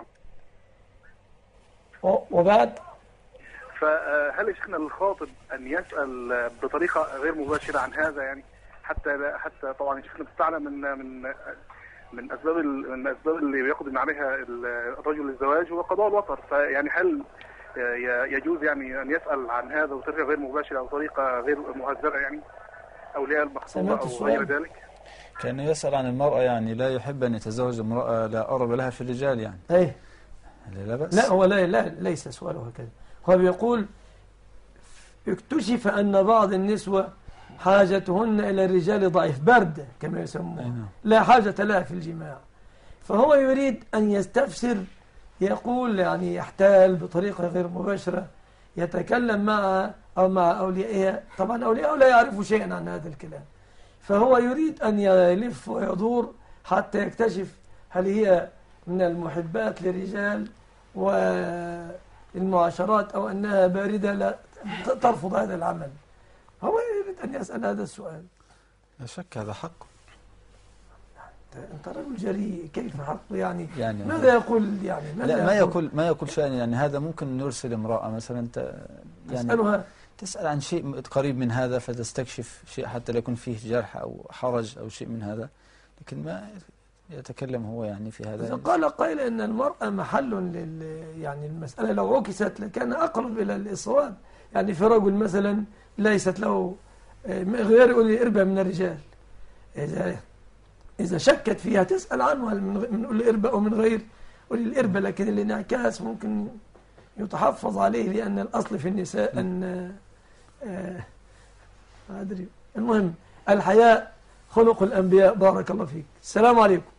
S1: وبعد
S6: فهل يا شيخنا للخاطب أن يسأل بطريقة غير مباشرة عن هذا، يعني حتى طبعا شيخنا بتستعلم من اسباب اللي بيقدم عليها الرجل الزواج هو قضاء الوطر. فيعني هل يجوز يعني ان يسال عن هذا بطريقه غير مباشره او طريقه غير مهذبه يعني اولياء المخطوبه او غير ذلك؟
S2: كان يسال عن المراه، يعني لا يحب ان يتزوج امراه لا قرب لها في الرجال يعني.
S1: ايه
S2: لا بأس.
S1: لا هو لا ليس سؤاله هكذا. هو بيقول اكتشف ان بعض النسوة حاجتهن الى الرجال ضعيف برد كما يسمونه، لا حاجة لها في الجماع، فهو يريد ان يستفسر، يقول يعني يحتال بطريقة غير مباشرة، يتكلم معها أو مع أوليائها. طبعا أوليائها لا يعرفوا شيئا عن هذا الكلام، فهو يريد أن يلف ويدور حتى يكتشف هل هي من المحبات للرجال والمعاشرات أو أنها باردة لا ترفض هذا العمل. هو يريد أن يسأل هذا السؤال.
S2: لا شك هذا حق.
S1: أنت رجل جريء، كيف حقه يعني ماذا يقول يعني
S2: لا ما يقول شيئا يعني. هذا ممكن نرسل امرأة مثلا يعني تسأل عن شيء قريب من هذا فتستكشف شيء حتى لا يكون فيه جرح أو حرج أو شيء من هذا، لكن ما يتكلم هو يعني في هذا.
S1: إذا قال قائل أن المرأة محل يعني المسألة لو عكست لكان أقرب إلى الصواب. يعني في رجل مثلا ليست له غير إربة من الرجال، إذا شكت فيها تسأل عنه هل من الإربة أو من غير الإربة، لكن الانعكاس ممكن يتحفظ عليه لأن الأصل في النساء أن أدري. المهم الحياء خلق الأنبياء. بارك الله فيك. السلام عليكم.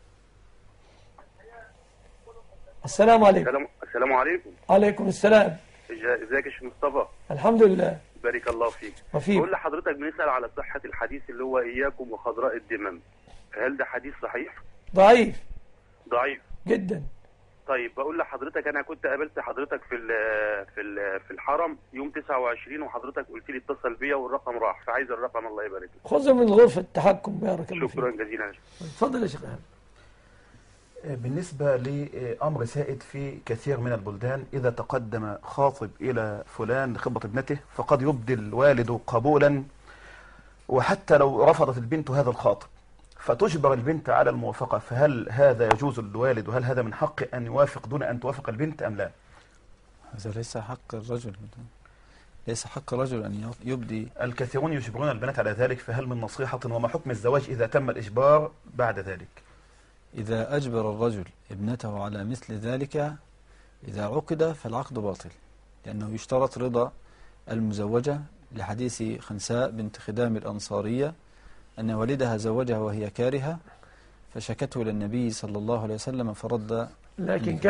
S1: السلام عليكم.
S7: السلام عليكم.
S1: عليكم السلام.
S7: ازيك يا شيخ مصطفى؟
S1: الحمد لله.
S7: بارك الله فيك. بقول لحضرتك بنسأل على صحة الحديث اللي هو إياكم وخضراء الدمم، فهل ده حديث صحيح؟
S1: ضعيف
S7: جدا. طيب بقول لحضرتك انا كنت قابلت حضرتك في الحرم يوم 29 وحضرتك قلت لي اتصل بيا والرقم راح، فعايز الرقم الله يبارك لك.
S1: خذه من غرفة التحكم. بارك الله فيك.
S7: شكرا جزيلا.
S1: اتفضل يا شيخ.
S4: بالنسبة لأمر سائد في كثير من البلدان، إذا تقدم خاطب إلى فلان لخطبة ابنته فقد يبدي الوالد قبولا، وحتى لو رفضت البنت هذا الخاطب فتجبر البنت على الموافقة، فهل هذا يجوز للوالد وهل هذا من حقه أن يوافق دون أن توافق البنت أم لا؟
S2: هذا ليس حق الرجل، ليس حق الرجل أن يبدي.
S4: الكثيرون يجبرون البنات على ذلك، فهل من نصيحة؟ وما حكم الزواج إذا تم الإجبار بعد ذلك؟
S2: إذا أجبر الرجل ابنته على مثل ذلك إذا عقد فالعقد باطل، لأنه يشترط رضا المزوجة، لحديث خنساء بنت خدام الأنصارية أن والدها زوجها وهي كارهة فشكته للنبي صلى الله عليه وسلم فرد.
S1: لكن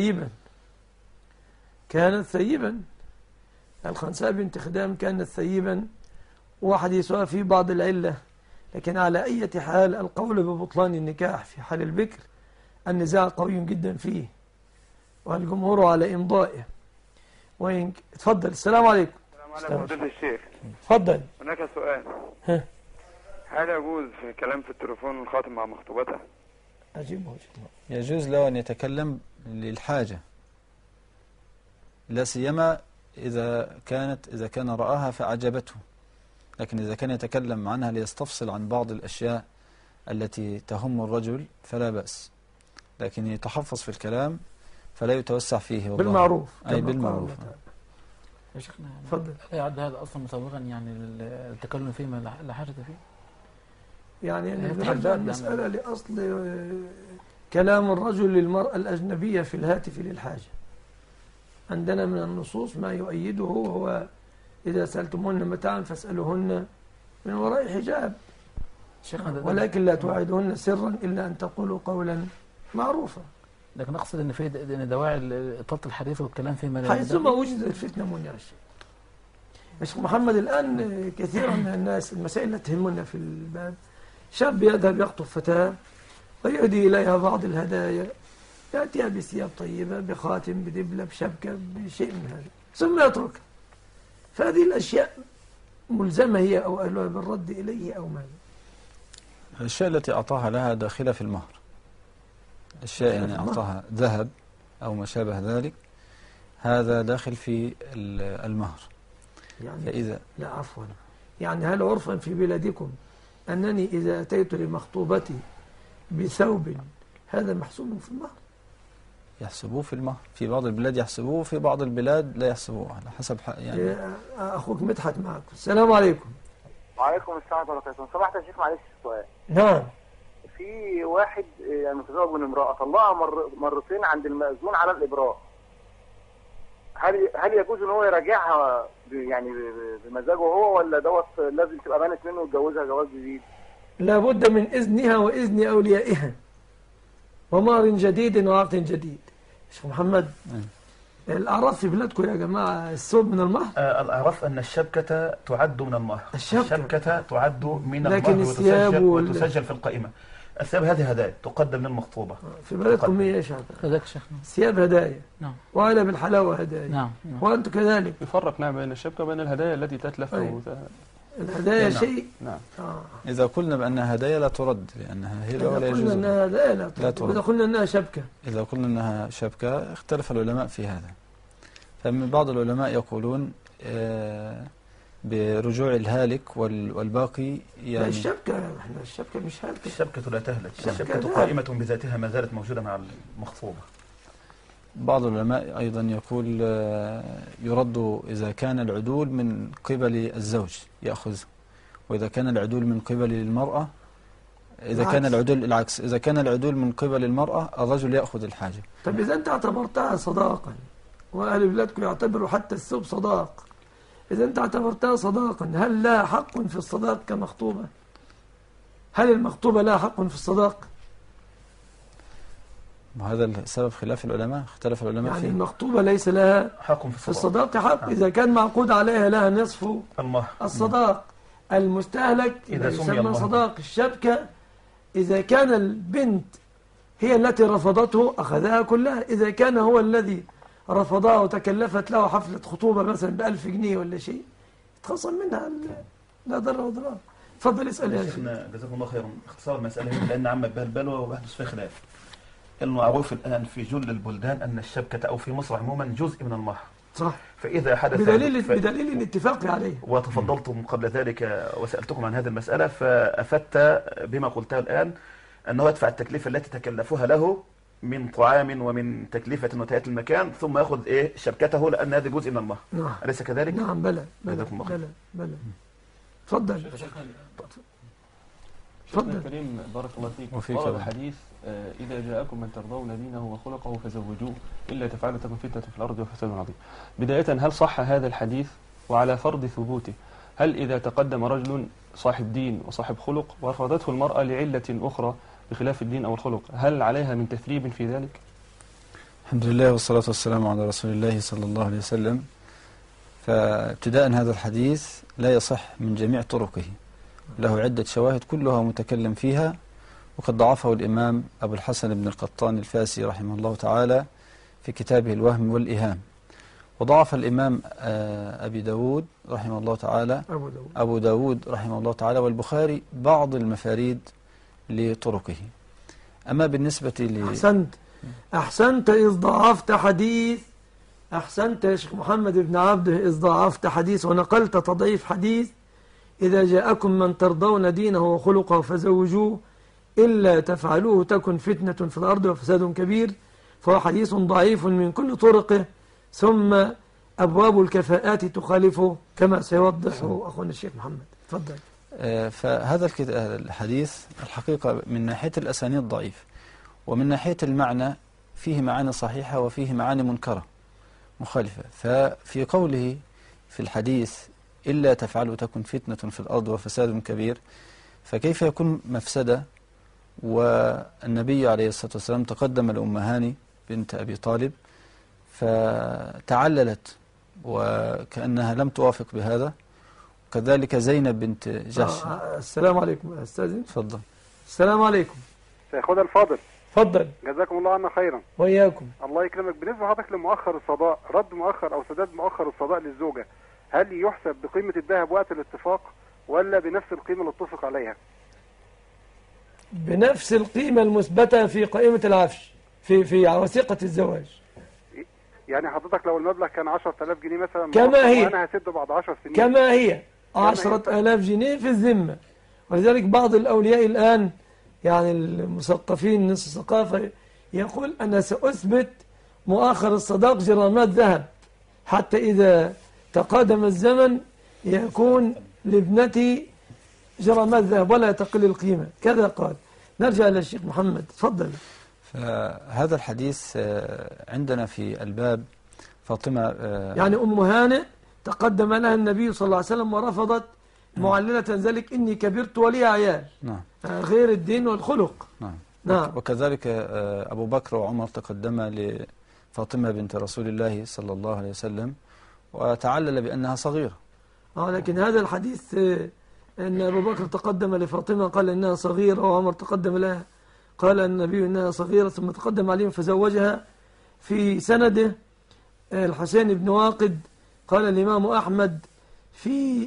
S1: كانت ثيبا الخنساء بنت خدام كانت ثيبا، وحديثها في بعض العلة، لكن على أي حال القول ببطلان النكاح في حال البكر النزاع قوي جدا فيه والجمهور على إمضائه. اتفضل. السلام عليكم.
S8: السلام عليكم فضيلة الشيخ.
S1: اتفضل.
S8: هناك سؤال. هل يجوز في كلام في التليفون الخاطب مع مخطوبته؟
S1: أجيبه.
S2: يجوز له أن يتكلم للحاجة، لا سيما إذا كان رآها فأعجبته، لكن إذا كان يتكلم عنها ليستفصل عن بعض الأشياء التي تهم الرجل فلا بأس، لكن يتحفظ في الكلام فلا يتوسع فيه.
S1: بالمعروف.
S2: أي بالمعروف.
S3: يا شيخنا
S1: تفضل.
S3: لا يعد هذا أصلا مسوغا يعني التكلم فيما لا حاجة فيه؟
S1: يعني نرجع المسألة لأصل كلام الرجل للمرأة الأجنبية في الهاتف للحاجة. عندنا من النصوص ما يؤيده، هو إذا سألتمهن متاعا فاسألوهن من وراء حجاب، ولكن لا توعدهن سرا إلا أن تقولوا قولا معروفا.
S3: لكن أقصد أن في دواعي إطالة الحديث والكلام فيما لا
S1: حيثما وجدت الفتنة منعشة. يا شيخ محمد، الآن كثيرا من الناس المسائل التي تهمنا في الباب، شاب يذهب يخطب فتاة ويهدي إليها بعض الهدايا، يأتيها بثياب طيبة، بخاتم، بدبلة، بشبكة، بشيء من هذا، ثم يتركها. فهذه الأشياء ملزمة هي أو أهلها بالرد إليه أو ماذا؟
S2: الأشياء التي أعطاها لها داخلة في المهر، الأشياء يعني أعطاها ذهب أو ما شابه ذلك، هذا داخل في المهر.
S1: يعني
S2: فإذا
S1: لا عفوا، يعني هل عرفا في بلادكم أنني إذا أتيت لمخطوبتي بثوب هذا محسوب في المهر؟
S2: يحسبوه في المهر، في بعض البلاد يحسبوه، في بعض البلاد لا يحسبوه على حسب يعني.
S1: أخوك مدحت معكم. السلام عليكم.
S9: وعليكم السلام ورحمة الله وبركاته. سمحت يا شيخ معلش سؤال.
S1: نعم.
S9: في واحد يعني متزوج من امرأة طلقها مرتين عند المأذون على الإبراء. هل يجوز ان هو يراجعها يعني بمزاجه هو، ولا دوت لازم تبقى بانت منه ويتجوزها جواز جديد؟
S1: لابد من إذنها وإذن أوليائها ومهر جديد وعقد جديد. شيخ محمد، الأعراف في بلادكم يا جماعة الثوب من المهر؟
S4: الأعراف أن الشبكة تعد من المهر. الشبكة تعد من
S1: لكن
S4: المهر وتسجل في القائمة. الثياب هذه هدايا تقدم للمخطوبة.
S1: في بلدكم ايه يا شعب؟
S3: كذلك شيخ.
S1: ثياب هدايا.
S3: نعم.
S1: وعلى بالحلاوة هدايا.
S3: نعم.
S1: وأنتم كذلك.
S5: يفرق نعم بين الشبكة وبين الهدايا التي تتلف.
S1: الهدايا نعم. شيء.
S5: نعم.
S2: إذا قلنا بأنها هدايا لا ترد، لأنها هي ولا يجوز.
S1: إذا قلنا أنها هدايا لا ترد. إذا قلنا أنها شبكة.
S2: إذا قلنا أنها شبكة اختلف العلماء في هذا. فمن بعض العلماء يقولون برجوع الهالك والباقي يعني.
S1: الشبكة مش هالكة.
S4: الشبكة لا تهلك. الشبكة قائمة بذاتها ما زالت موجودة مع المخطوبة.
S2: بعض العلماء أيضا يقول يرد إذا كان العدول من قبل الزوج يأخذه، وإذا كان العدول من قبل المرأة كان العدول العكس، إذا كان العدول من قبل المرأة الرجل يأخذ الحاجة.
S1: طب إذا أنت اعتبرتها صداقا، وأهل بلادكم يعتبروا حتى الثوب صداق، إذا أنت اعتبرتها صداقا هل لها حق في الصداق كمخطوبة؟ هل المخطوبة لها حق في الصداق؟
S2: وهذا سبب خلاف العلماء، اختلف العلماء
S1: يعني
S2: فيه.
S1: المخطوبة ليس لها
S4: حق
S1: في الصداق حق إذا كان معقود عليها لها نصف الصداق. المستهلك إذا يسمى صداق. الشبكة إذا كان البنت هي التي رفضته أخذها كلها، إذا كان هو الذي رفضها وتكلفت له حفلة خطوبة مثلا ب1000 جنيه ولا شيء يتخصم منها لا ضر وضرار. تفضل اسأل يا شيخ.
S4: جزاكم الله خيرا. اختصار المسألة لأن عمت بها البلوى ويحدث فيها خلاف. المعروف الآن في جل البلدان أن الشبكة أو في مصر عموما جزء من المهر.
S1: صح.
S4: فإذا حدث
S1: بدليل الاتفاق عليه.
S4: وتفضلتم قبل ذلك وسألتكم عن هذه المسألة فأفدت بما قلته الآن أنه يدفع التكلفة التي تكلفوها له من طعام ومن تكلفة وتهيئة المكان، ثم يأخذ شبكته لأن هذا جزء من المهر.
S1: نعم.
S4: أليس كذلك؟
S1: نعم. بلى. تفضل.
S5: شيخنا الكريم بارك الله فيك. قال الحديث إذا جاءكم من ترضون دينه وخلقه فزوجوه إلا تفعلوا تكن فتنة في الأرض وفساد عظيم. بداية هل صح هذا الحديث؟ وعلى فرض ثبوته هل إذا تقدم رجل صاحب دين وصاحب خلق ورفضته المرأة لعلة أخرى بخلاف الدين أو الخلق هل عليها من تثريب في ذلك؟
S2: الحمد لله والصلاة والسلام على رسول الله صلى الله عليه وسلم. فابتداء هذا الحديث لا يصح من جميع طرقه، له عدة شواهد كلها متكلم فيها، وقد ضعفه الإمام أبو الحسن بن القطان الفاسي رحمه الله تعالى في كتابه الوهم والإيهام، وضعف الإمام أبو داود رحمه الله تعالى والبخاري بعض المفاريد لطرقه. أما بالنسبة
S1: أحسنت إذ ضعفت حديث. أحسنت يا شيخ محمد بن عبده إذ ضعفت حديث ونقلت تضعيف حديث إذا جاءكم من ترضون دينه وخلقه فزوجوه إلا تفعلوه تكن فتنة في الأرض وفساد كبير، فهو حديث ضعيف من كل طرقه، ثم أبواب الكفاءات تخالفه كما سيوضحه أخونا الشيخ محمد. تفضل.
S2: فهذا الحديث الحقيقة من ناحية الأسانيد ضعيف، ومن ناحية المعنى فيه معاني صحيحة وفيه معاني منكرة مخالفة. ففي قوله في الحديث إلا تفعلوا تكن فتنة في الأرض وفساد كبير، فكيف يكون مفسدة والنبي عليه الصلاة والسلام تقدم لأم هاني بنت أبي طالب فتعللت وكأنها لم توافق بهذا، وكذلك زينب بنت جحش.
S1: السلام عليكم أستاذ.
S2: تفضل.
S1: السلام عليكم.
S6: شيخنا الفاضل.
S1: تفضل.
S6: جزاكم الله عنا خيرا.
S1: وإياكم.
S6: الله يكرمك. بالنسبة لحضرتك لمؤخر الصداق، رد مؤخر أو سداد مؤخر الصداق للزوجة، هل يحسب بقيمة الذهب وقت الاتفاق ولا بنفس القيمة اللي اتفق عليها؟
S1: بنفس القيمة المثبتة في قائمة العفش في وثيقة الزواج.
S6: يعني حضرتك لو المبلغ كان 10,000 جنيه مثلا
S1: كما هي،
S6: وأنا هسده بعد 10 سنين
S1: كما هي 10,000 جنيه في الذمة. ولذلك بعض الأولياء الآن يعني المثقفين نصف الثقافة يقول أنا سأثبت مؤخر الصداق جرامات ذهب حتى إذا تقادم الزمن يكون لابنتي جرامات ذهب ولا تقل القيمة، كذا قال. نرجع للشيخ محمد، تفضل.
S2: فهذا الحديث عندنا في الباب فاطمة
S1: يعني أم هانئ تقدم لها النبي صلى الله عليه وسلم ورفضت معللة ذلك إني كبرت ولي عيال.
S2: نعم.
S1: غير الدين والخلق.
S2: نعم.
S1: نعم.
S2: وكذلك أبو بكر وعمر تقدم لفاطمة بنت رسول الله صلى الله عليه وسلم وتعلل بأنها صغيرة.
S1: لكن هذا الحديث أن أبو بكر تقدم لفاطمة قال إنها صغيرة، وعمر تقدم لها قال النبي إنها صغيرة، ثم تقدم عليهم فزوجها. في سنده الحسين بن واقد قال الإمام أحمد في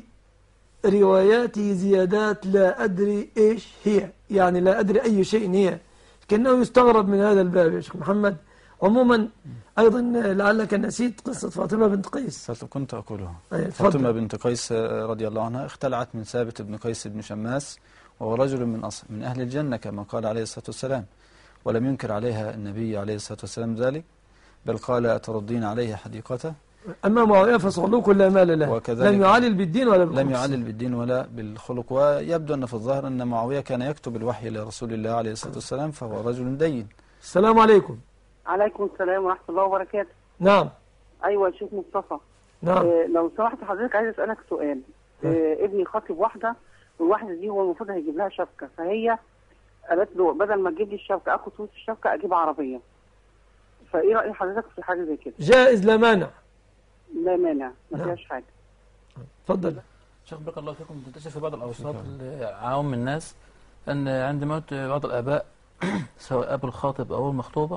S1: رواياته زيادات لا أدري إيش هي، يعني لا أدري أي شيء هي، كأنه يستغرب من هذا الباب يا شيخ محمد. عموما أيضا لعلك نسيت قصة فاطمة بنت قيس.
S2: كنت أقولها. فاطمة بنت قيس رضي الله عنها اختلعت من ثابت بن قيس بن شماس، وهو رجل من أهل الجنة كما قال عليه الصلاة والسلام، ولم ينكر عليها النبي عليه الصلاة والسلام ذلك، بل قال أتردين عليه حديقته.
S1: أما معاوية فصعلوك لا مال له، لم يعلل بالدين ولا بالخلق.
S2: لم يعلل بالدين ولا بالخلق. ويبدو أن في الظاهر أن معاوية كان يكتب الوحي لرسول الله عليه الصلاة والسلام، فهو رجل دين.
S1: السلام عليكم.
S10: عليكم السلام ورحمة الله وبركاته.
S1: نعم.
S10: أيوة يا شيخ مصطفى.
S1: نعم.
S10: لو سمحت حضرتك عايز أسألك سؤال. ابني خاطب واحدة، والواحدة دي هو المفروض هيجيب لها شبكة، فهي قالت له بدل ما تجيب لي الشبكة آخد فلوس الشبكة أجيب عربية. فإيه رأي حضرتك في حاجة زي كده؟
S1: جائز لا مانع.
S10: لا مانع، ما فيهاش حاجة.
S1: اتفضل.
S3: شيخ بارك الله فيكم. تنتشر في بعض الأوساط عوام الناس أن عند موت بعض الآباء سواء أبو الخاطب أو المخطوبة،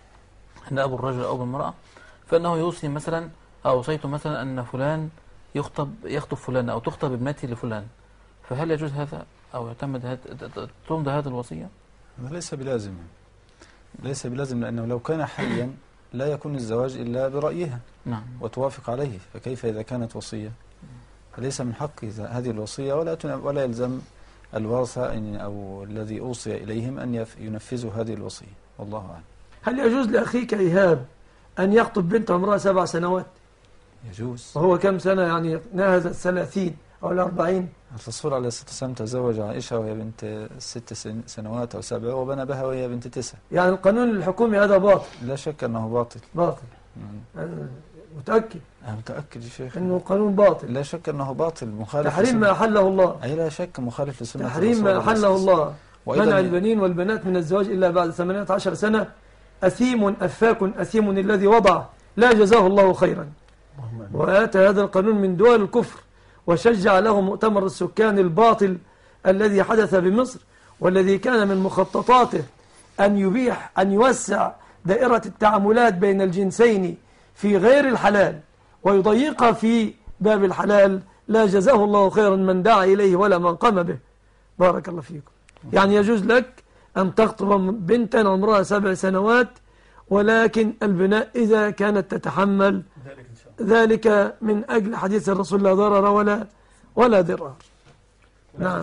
S3: أن أبو الرجل أو المرأة، فإنه يوصي مثلا أو أوصيته مثلا أن فلان يخطب فلان أو تخطب ابنتي لفلان، فهل يجوز هذا أو يعتمد تمضى هذه الوصية؟
S2: ليس بلازم، ليس بلازم، لأنه لو كان حيا لا يكون الزواج إلا برأيها.
S3: نعم.
S2: وتوافق عليه، فكيف إذا كانت وصية؟ فليس من حق هذه الوصية ولا يلزم الورثة أو الذي أوصي إليهم أن ينفذوا هذه الوصية، والله أعلم.
S1: هل يجوز لأخيك إيهاب أن يخطب بنت عمرها 7 سنوات؟
S2: يجوز.
S1: وهو كم سنة يعني ناهز 30 أو 40؟
S2: الرسول عليه الصلاة والسلام تزوج عائشة وهي بنت 6 سنوات أو 7، وبنى بها وهي بنت 9.
S1: يعني القانون الحكومي هذا باطل؟
S2: لا شك أنه باطل.
S1: باطل. متأكد؟
S2: أنا متأكد يا شيخ
S1: أنه القانون باطل.
S2: لا شك أنه باطل، مخالف
S1: تحريم ما أحله الله.
S2: أي لا شك مخالف لسنة
S1: تحريم ما أحله الله. منع البنين والبنات من الزواج إلا بعد 18 سنة. أثيم أفاك أثيم الذي وضع، لا جزاه الله خيرا. وآتى هذا القانون من دول الكفر، وشجع له مؤتمر السكان الباطل الذي حدث بمصر، والذي كان من مخططاته أن يبيح أن يوسع دائرة التعاملات بين الجنسين في غير الحلال ويضيقها في باب الحلال. لا جزاه الله خيرا من دعا إليه ولا من قام به. بارك الله فيكم. يعني يجوز لك أن تخطب بنتا عمرها 7 سنوات، ولكن البناء إذا كانت تتحمل ذلك من أجل حديث الرسول لا ضرر ولا ضرار. نعم.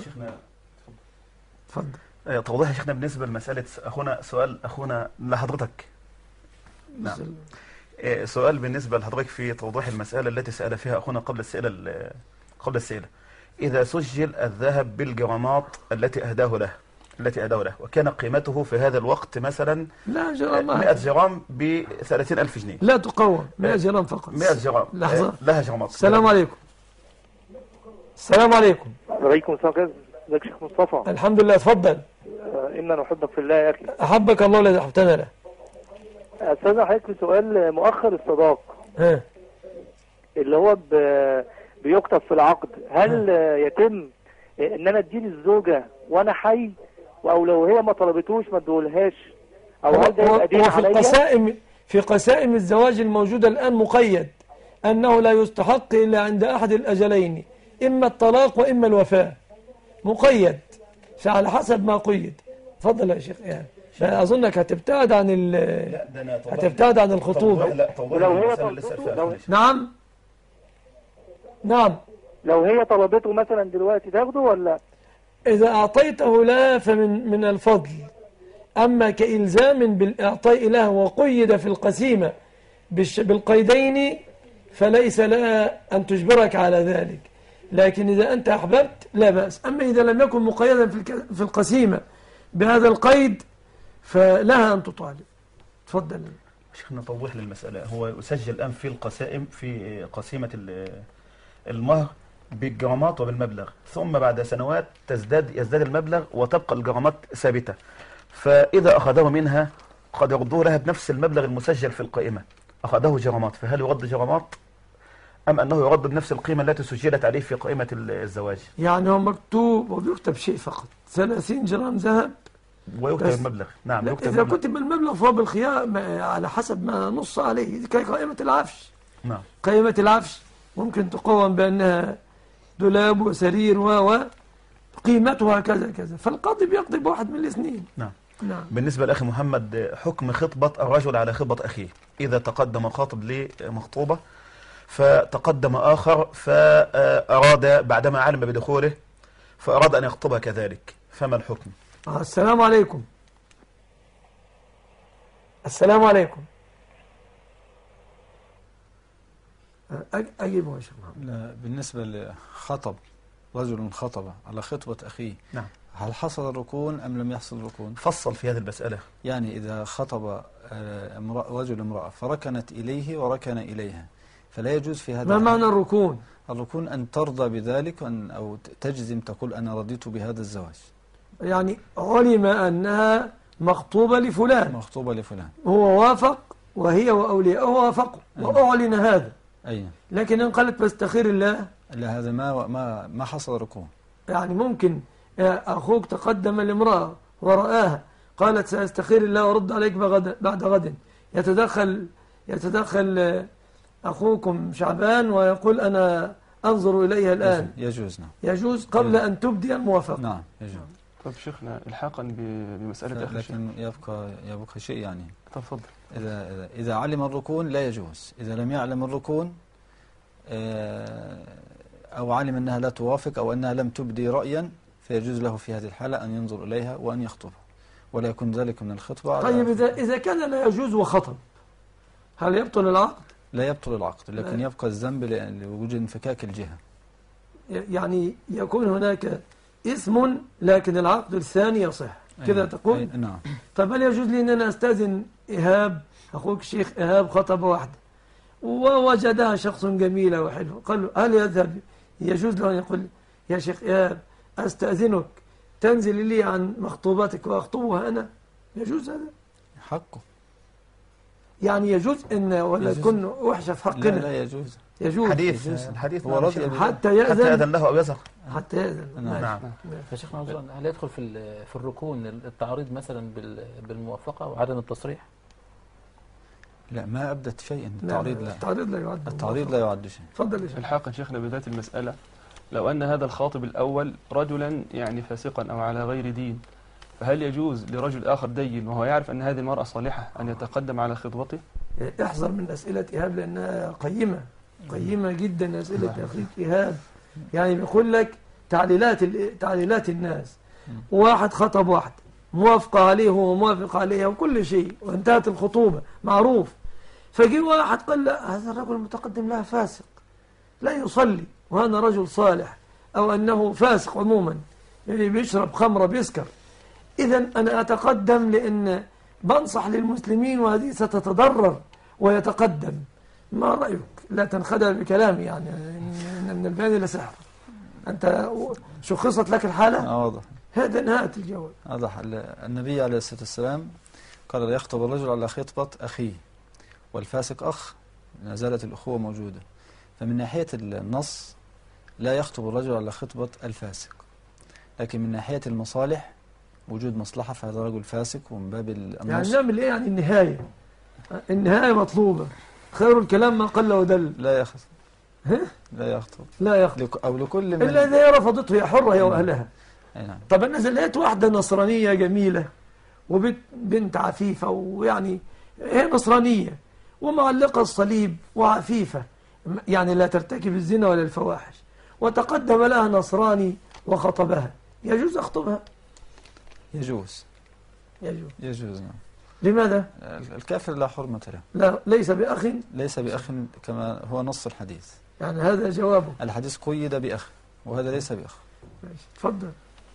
S4: تفضل. توضيح يا شيخنا بالنسبة لمسألة سؤال أخونا لحضرتك. نعم. سؤال بالنسبة لحضرتك في توضيح المسألة التي سأل فيها أخونا قبل السئلة. إذا سجل الذهب بالجرامات التي أهداه له وكان قيمته في هذا الوقت مثلا 100 جرام ب 30,000 جنيه.
S1: لا تقوم 100 جرام فقط.
S4: 100 جرام لها جرامات.
S1: السلام عليكم. السلام عليكم.
S11: وعليكم السلام. ازيك يا شيخ مصطفى؟
S1: الحمد لله. اتفضل.
S11: إنا نحبك في الله يا أخي.
S1: أحبك الله الذي أحببتنا له.
S11: أستاذ حضرتك سؤال مؤخر الصداق اللي هو بيكتب في العقد، هل يتم ان انا اديه للزوجه وانا حي، او لو هي ما طلبتوش ما ادولهاش، او هل ده يبقى دين عليا؟
S1: في قسائم الزواج الموجوده الان مقيد انه لا يستحق الا عند احد الاجلين، اما الطلاق واما الوفاه. مقيد، فعلى حسب ما قيد. تفضل يا شيخ. يعني اظنك هتبتعد عن الخطوبه.
S11: لو هي طلبته.
S1: نعم.
S11: لو هي طلبته مثلا دلوقتي تاخده ولا؟
S1: إذا أعطيته لها فمن الفضل، أما كإلزام بالإعطاء لها وقيد في القسيمة بالقيدين فليس لها أن تجبرك على ذلك، لكن إذا أنت أحببت لا بأس. أما إذا لم يكن مقيدا في القسيمة بهذا القيد فلها أن تطالب. تفضل
S4: شيخنا. توضيح للمسألة، هو يسجل الآن في القسائم في قسيمة المهر بالجرامات وبالمبلغ، ثم بعد سنوات يزداد المبلغ وتبقى الجرامات ثابتة، فإذا أخذه منها قد يردوه لها بنفس المبلغ المسجل في القائمة. أخذه جرامات، فهل يرد جرامات أم أنه يرد بنفس القيمة التي سجلت عليه في قائمة الزواج؟
S1: يعني هو مكتوب وبيكتب شيء فقط 30 جرام ذهب
S4: ويكتب المبلغ. نعم،
S1: يكتب إذا كتب المبلغ فهو بالخيار على حسب ما نص عليه. كقائمة العفش. نعم. قائمة العفش ممكن تقوم بأنها دولاب وسرير قيمتها كذا كذا، فالقاضي بيقضي بواحد من الاثنين.
S4: نعم. نعم. بالنسبة لأخي محمد، حكم خطبة الرجل على خطبة أخيه. إذا تقدم خاطب لمخطوبة فتقدم آخر فأراد بعدما علم بدخوله فأراد أن يخطبها كذلك، فما الحكم؟
S1: السلام عليكم. السلام عليكم. أجيبه يا شيخ محمد.
S2: لا، بالنسبة لخطب رجل خطب على خطبة أخيه،
S4: نعم،
S2: هل حصل الركون أم لم يحصل الركون؟
S4: فصل في هذه المسألة.
S2: يعني إذا خطب رجل امرأة فركنت إليه وركن إليها فلا يجوز في هذا.
S1: ما معنى الركون؟
S2: الركون أن ترضى بذلك أو تجزم، تقول أنا رضيت بهذا الزواج.
S1: يعني علم أنها مخطوبة لفلان،
S2: مخطوبة لفلان،
S1: هو وافق وهي وأولياءه وافقوا وأعلن هذا.
S2: أين؟
S1: لكن إن قالت بستخير الله،
S2: لا، هذا ما حصل ركون. يعني
S1: ممكن أخوك تقدم لامرأة ورآها قالت سأستخير الله ورد عليك بعد غد، يتدخل أخوكم شعبان ويقول أنا أنظر إليها الآن.
S2: يجوز. نعم،
S1: يجوز قبل أن تبدي الموافقة.
S2: نعم، يجوز.
S5: طب شيخنا الحاقا بمسألة
S2: لكن يبقى شيء يعني.
S5: تفضل.
S2: إذا علم الركون لا يجوز، إذا لم يعلم الركون أو علم أنها لا توافق أو أنها لم تبدي رأيا فيجوز له في هذه الحالة أن ينظر إليها وأن يخطبها ولا يكون ذلك من الخطبة.
S1: طيب إذا كان لا يجوز وخطب هل يبطل العقد؟
S2: لا يبطل العقد، لكن يبقى الذنب لوجود انفكاك الجهة.
S1: يعني يكون هناك اسم لكن العقد الثاني يصح كذا تقول؟
S2: نعم.
S1: طب هل يجوز لي أن أنا أستاذن إيهاب أخوك الشيخ إيهاب خطب واحدة ووجدها شخص جميلة وحلو، قال له هل يذهب يجوز له أن يقول يا شيخ إيهاب أستأذنك تنزل لي عن مخطوبتك وأخطبها أنا؟ يجوز هذا؟
S2: حقه.
S1: يعني يجوز إن ولا تكون وحشة في حقنا؟
S2: لا يجوز.
S1: يجوز.
S4: الحديث
S2: هو رضي
S1: حتى يأذن
S4: له أو يزهق.
S1: حتى يأذن.
S4: نعم.
S3: فشيخنا هل يدخل في الركون التعريض مثلا بالموافقة وعدم التصريح؟
S2: لا، ما أبدت شيء. التعريض لا.
S1: التعريض
S2: لا يعد شيء.
S1: تفضل يا شيخ.
S5: الحاقا شيخنا بذات المسألة، لو أن هذا الخاطب الأول رجلا يعني فاسقا أو على غير دين، فهل يجوز لرجل آخر دين وهو يعرف أن هذه المرأة صالحة أن يتقدم على خطبته؟
S1: احذر من أسئلة إيهاب لأنها قيمة جدا. أسئلة أخيك إيهاب يعني بيقول لك تعليلات الناس. واحد خطب واحد موافق عليه وموافق عليها وكل شيء وانتهت الخطوبة معروف، فجي واحد قال لا هذا الرجل المتقدم لها فاسق لا يصلي وأنا رجل صالح، أو أنه فاسق عموما يعني بيشرب خمرة بيسكر، إذا أنا أتقدم لأن بنصح للمسلمين وهذه ستتضرر ويتقدم. ما رأيك؟ لا تنخدع بكلامي يعني من البيان لسحر. أنت شخصت لك الحالة؟
S2: واضح.
S1: هذا نهاية الجواب.
S2: واضح. النبي عليه الصلاة والسلام قال لا يخطب الرجل على خطبة أخيه والفاسق أخ، لا زالت الأخوة موجودة. فمن ناحية النص لا يخطب الرجل على خطبة الفاسق، لكن من ناحية المصالح وجود مصلحة فهذا رجل فاسق ومن باب النص.
S1: يعني نعمل إيه؟ يعني النهاية مطلوبة، خير الكلام ما قل ودل.
S2: لا يخطب.
S1: لا يخطب
S2: أو لكل من
S1: إلا إذا هي رفضته هي حرة هي وأهلها.
S2: نعم.
S1: طب أنا لقيت واحدة نصرانية جميلة وبنت عفيفة ويعني هي نصرانية ومعلقة الصليب وعفيفة يعني لا ترتكب الزنا ولا الفواحش، وتقدم لها نصراني وخطبها، يجوز أخطبها؟
S2: يجوز. نعم.
S1: لماذا؟
S2: الكافر لا حرمة له.
S1: لا، ليس بأخ.
S2: ليس بأخ كما هو نص الحديث.
S1: يعني هذا جوابه.
S2: الحديث قيد بأخ وهذا ليس بأخ.
S1: تفضل.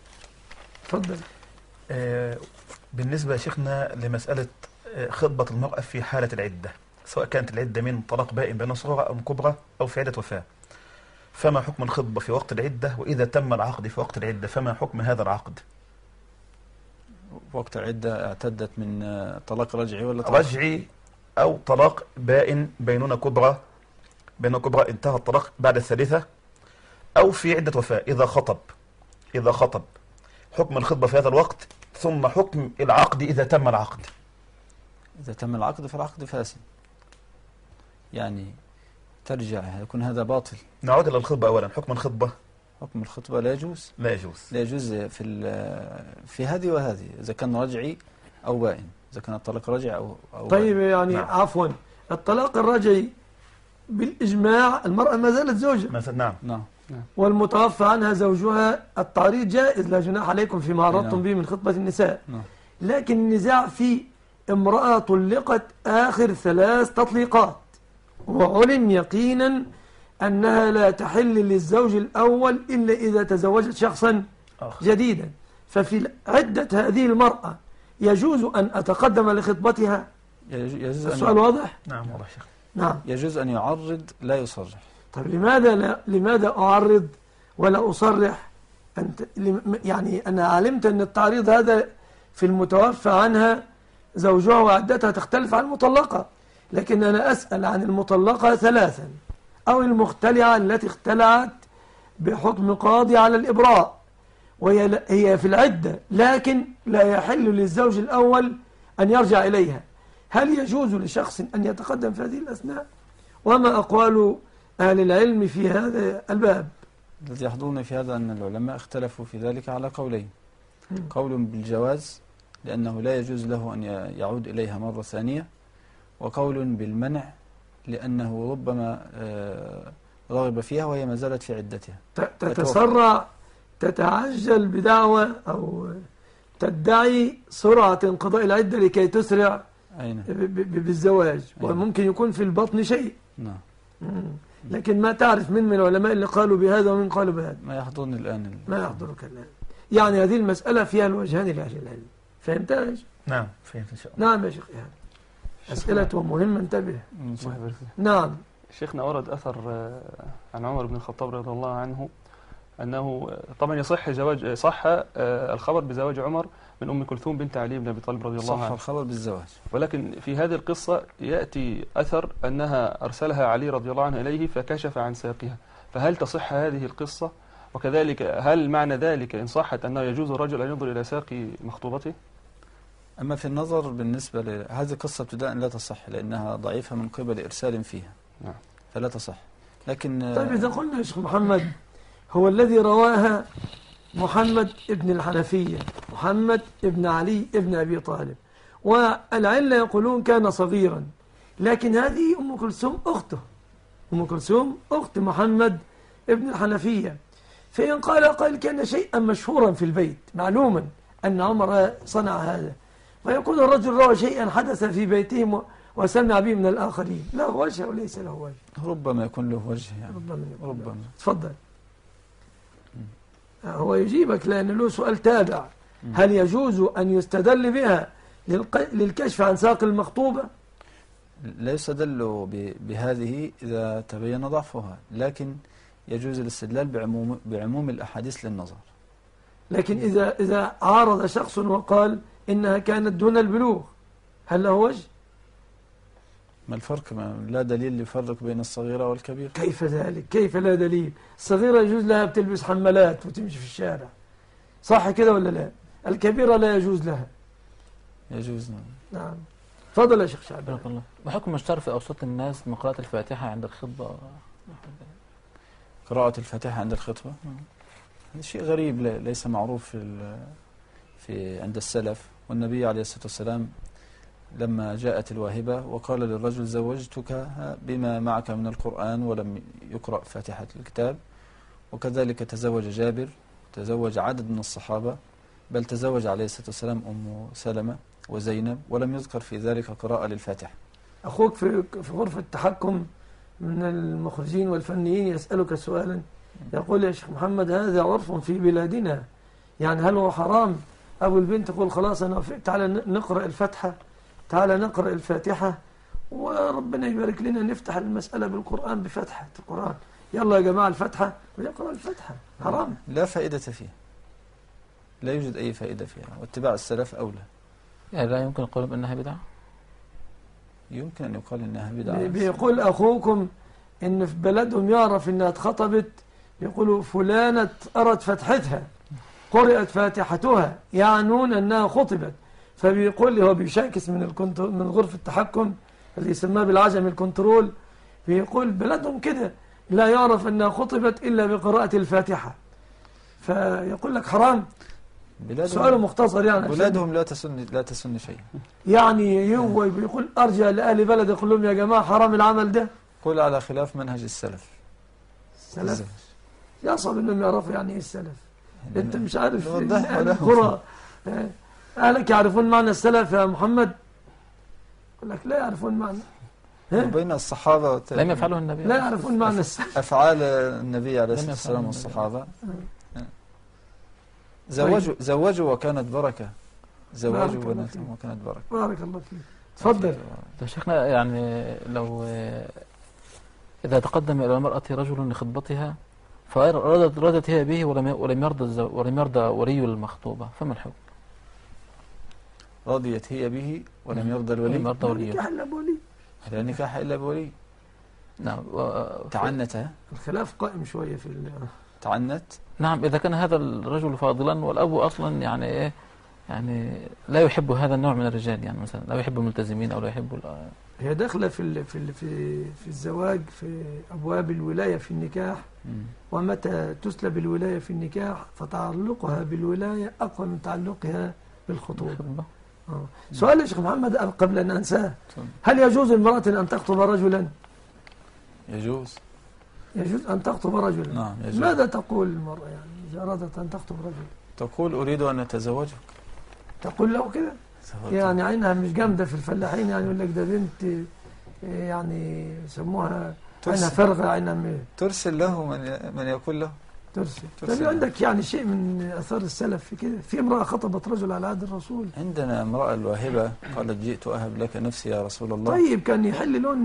S4: بالنسبة يا شيخنا لمسألة خطبة المرأة في حالة العدة، سواء كانت العدة من طلاق بائن بين صغرى أو كبرى أو في عدة وفاة، فما حكم الخطبة في وقت العدة؟ وإذا تم العقد في وقت العدة فما حكم هذا العقد؟
S2: وقت العدة اعتدت من طلاق رجعي ولا
S4: طلاق رجعي أو طلاق بائن بينونة كبرى انتهى الطلاق بعد الثالثة، أو في عدة وفاة إذا خطب حكم الخطبة في هذا الوقت، ثم حكم العقد إذا تم العقد.
S2: إذا تم العقد فالعقد فاسد، يعني ترجع، يكون هذا باطل.
S4: نعود إلى الخطبة أولا. حكم الخطبة
S2: لا يجوز في هذه وهذه، إذا كان رجعي أو بائن، إذا كان الطلاق رجعي أو
S1: طيب بائن. يعني نعم. عفوا، الطلاق الرجعي بالإجماع المرأة ما زالت زوجة.
S4: نعم.
S1: والمتوفى عنها زوجها التعريض جائز، لا جناح عليكم فيما عرضتم به من خطبة النساء. لكن النزاع في امرأة طلقت آخر 3 تطليقات وعلم يقينا أنها لا تحل للزوج الأول إلا إذا تزوجت شخصا جديدا، ففي عدة هذه المرأة يجوز أن أتقدم لخطبتها؟ السؤال واضح؟
S4: نعم واضح شيخ.
S1: نعم.
S2: يجوز أن يعرض لا يصرح.
S1: طيب لماذا أعرض ولا أصرح؟ يعني أنا علمت أن التعريض هذا في المتوفى عنها زوجها وعدتها تختلف عن المطلقة، لكن أنا أسأل عن المطلقة 3 أو المختلعة التي اختلعت بحكم قاضي على الإبراء، وهي في العدة لكن لا يحل للزوج الأول أن يرجع إليها. هل يجوز لشخص أن يتقدم في هذه الأثناء؟ وما أقوال أهل العلم في هذا الباب؟
S2: الذي يحضرنا في هذا أن العلماء اختلفوا في ذلك على قولين. قول بالجواز لأنه لا يجوز له أن يعود إليها مرة ثانية، وقول بالمنع لأنه ربما رغب فيها وهي ما زالت في عدتها.
S1: تتسرع، تتعجل بدعوة أو تدعي سرعة انقضاء العدة لكي تسرع بالزواج، وممكن يكون في البطن شيء.
S2: نعم.
S1: لكن ما تعرف من العلماء اللي قالوا بهذا ومن قالوا بهذا.
S2: ما يحضرني الآن.
S1: ما يحضرك الآن. يعني هذه المسألة فيها الوجهان لأهل العلم. فهمتها؟
S4: نعم فهمت إن شاء الله.
S1: نعم يا شيخ إيهاب، أسئلته مهمة، انتبه. نعم.
S5: شيخنا ورد أثر عن عمر بن الخطاب رضي الله عنه أنه طبعا صح الخبر بزواج عمر من أم كلثوم بنت علي بن أبي طالب رضي الله عنه.
S2: صح الخبر بالزواج،
S5: ولكن في هذه القصة يأتي أثر أنها أرسلها علي رضي الله عنه إليه فكشف عن ساقها، فهل تصح هذه القصة؟ وكذلك هل معنى ذلك إن صحت أنه يجوز الرجل أن ينظر إلى ساق مخطوبته؟
S2: أما في النظر بالنسبة لهذه القصة ابتداء لا تصح، لأنها ضعيفة من قبل إرسال فيها.
S5: نعم.
S2: فلا تصح. لكن
S1: طيب إذا قلنا يا شيخ محمد هو الذي رواها محمد ابن الحنفية، محمد ابن علي ابن أبي طالب، والعلة يقولون كان صغيرا، لكن هذه أم كلثوم أخته، أم كلثوم أخت محمد ابن الحنفية، فإن قال كان شيئا مشهورا في البيت معلوما أن عمر صنع هذا، ويكون الرجل روى شيئا حدث في بيتهم وسمع به من الآخرين، له وجه وليس له وجه.
S2: ربما يكون له وجه يعني.
S1: ربما. تفضل. هو يجيبك لأن له سؤال تابع. هل يجوز أن يستدل بها للكشف عن ساق المخطوبة؟
S2: لا يستدل بهذه إذا تبين ضعفها، لكن يجوز الاستدلال بعموم الأحاديث للنظر.
S1: لكن إذا عارض شخص وقال إنها كانت دون البلوغ هل له وجه؟
S2: ما الفرق؟ لا دليل يفرق بين الصغيرة والكبيرة.
S1: كيف ذلك؟ كيف لا دليل؟ الصغيرة يجوز لها بتلبس حمالات وتمشي في الشارع، صح كده ولا لا؟ الكبيرة لا يجوز لها.
S2: يجوز.
S1: نعم. تفضل يا شيخ شعبان.
S3: بارك الله. بحكم اشتهر في أوسط الناس من قراءة الفاتحة عند الخطبة.
S2: قراءة الفاتحة عند الخطبة هذا شيء غريب ليس معروف عند السلف. والنبي عليه الصلاة والسلام لما جاءت الواهبة وقال للرجل زوجتك بما معك من القرآن ولم يقرأ فاتحة الكتاب، وكذلك تزوج جابر تزوج عدد من الصحابة، بل تزوج عليه الصلاة والسلام أم سلمة وزينب، ولم يذكر في ذلك قراءة للفاتحة.
S1: أخوك في غرفة التحكم من المخرجين والفنيين يسألك سؤالا، يقول يا شيخ محمد هذا عرف في بلادنا، يعني هل هو حرام أبو البنت تقول خلاص أنا تعالى نقرأ الفاتحة، تعالى نقرأ الفاتحة وربنا يبارك لنا نفتح المسألة بالقرآن بفتحة القرآن، يلا يا جماعة الفاتحة ويقرأ الفاتحة، حرام؟
S2: لا فائدة فيها، لا يوجد أي فائدة فيها، واتباع السلف أولى.
S3: يعني لا يمكن القول بأنها بدعة؟
S2: يمكن أن يقال إنها بدعة.
S1: بيقول أخوكم إن في بلدهم يعرف إنها اتخطبت، يقولوا فلانة أرت فتحتها، قرأت فاتحتها، يعنون أنها خطبت. فبيقول لي هو بيشاكس من غرفة التحكم اللي يسماه بالعجم الكنترول، بيقول بلدهم كده لا يعرف أنها خطبت إلا بقراءة الفاتحة، فيقول لك حرام. سؤاله مختصر يعني
S2: بلادهم لا تسن شيء،
S1: يعني هو بيقول أرجع لأهل بلد يقول لهم يا جماعة حرام العمل ده.
S2: قل على خلاف منهج السلف.
S1: السلف يصعب أنهم يعرفوا يعني إيه السلف. أنت مش عارف
S2: القرى
S1: أهلك يعرفون معنى السلف يا محمد؟ يقول لك لا يعرفون معنى.
S2: بين الصحابة
S3: لم يفعله النبي،
S1: لا يعرفون معنى السلف.
S2: أفعال النبي عليه الصلاة والسلام والصحابة. زوجوا وكانت بركة، زواجوا بناتهم وكانت بركة.
S1: بارك الله فيك. تفضل
S3: يا شيخنا. يعني لو إذا تقدم إلى المرأة رجل لخطبتها فأرادت هي به ولم يرضى ولي المخطوبة، فما الحكم؟
S2: رضيت هي به ولم يرضى الولي؟
S1: لا نكاح إلا بولي.
S2: لا نكاح إلا بولي.
S3: نعم.
S2: تعنت.
S1: الخلاف قائم شوية في
S2: تعنت.
S3: نعم، إذا كان هذا الرجل فاضلا والأب أصلا يعني إيه، يعني لا يحب هذا النوع من الرجال، يعني مثلا لا يحب الملتزمين أو لا يحب
S1: هي داخلة في الزواج في أبواب الولاية في النكاح. ومتى تسلب الولاية في النكاح فتعلقها بالولاية أقوى من تعلقها بالخطوبة. سؤال يا شيخ محمد قبل أن أنساه، هل يجوز المرأة أن تخطب رجلا؟
S2: يجوز
S1: أن تخطب رجلا.
S2: نعم يجوز.
S1: ماذا تقول المرأة يعني إذا أرادت أن تخطب رجلا؟
S2: تقول أريد أن أتزوجك.
S1: تقول له كده؟ يعني عينها مش جامدة في الفلاحين، يعني يقول لك ده بنت يعني يسموها عينها فرغة، عينها
S2: ترسل له من يقول له
S1: ترسل. طيب عندك يعني شيء من أثار السلف في كده؟ في امرأة خطبت رجل على عهد الرسول.
S2: عندنا امرأة الواهبة قالت جئت أهب لك نفسي يا رسول الله.
S1: طيب كان يحل له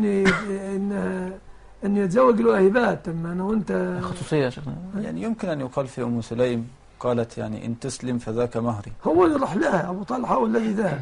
S1: أن يتزوج الواهبات، أما أنا وأنت
S3: خصوصية يا شيخنا.
S2: يعني يمكن أن يقال في أم سليم قالت يعني إن تسلم فذاك مهري.
S1: هو اللي راح لها، أبو طلحة هو الذي ذهب.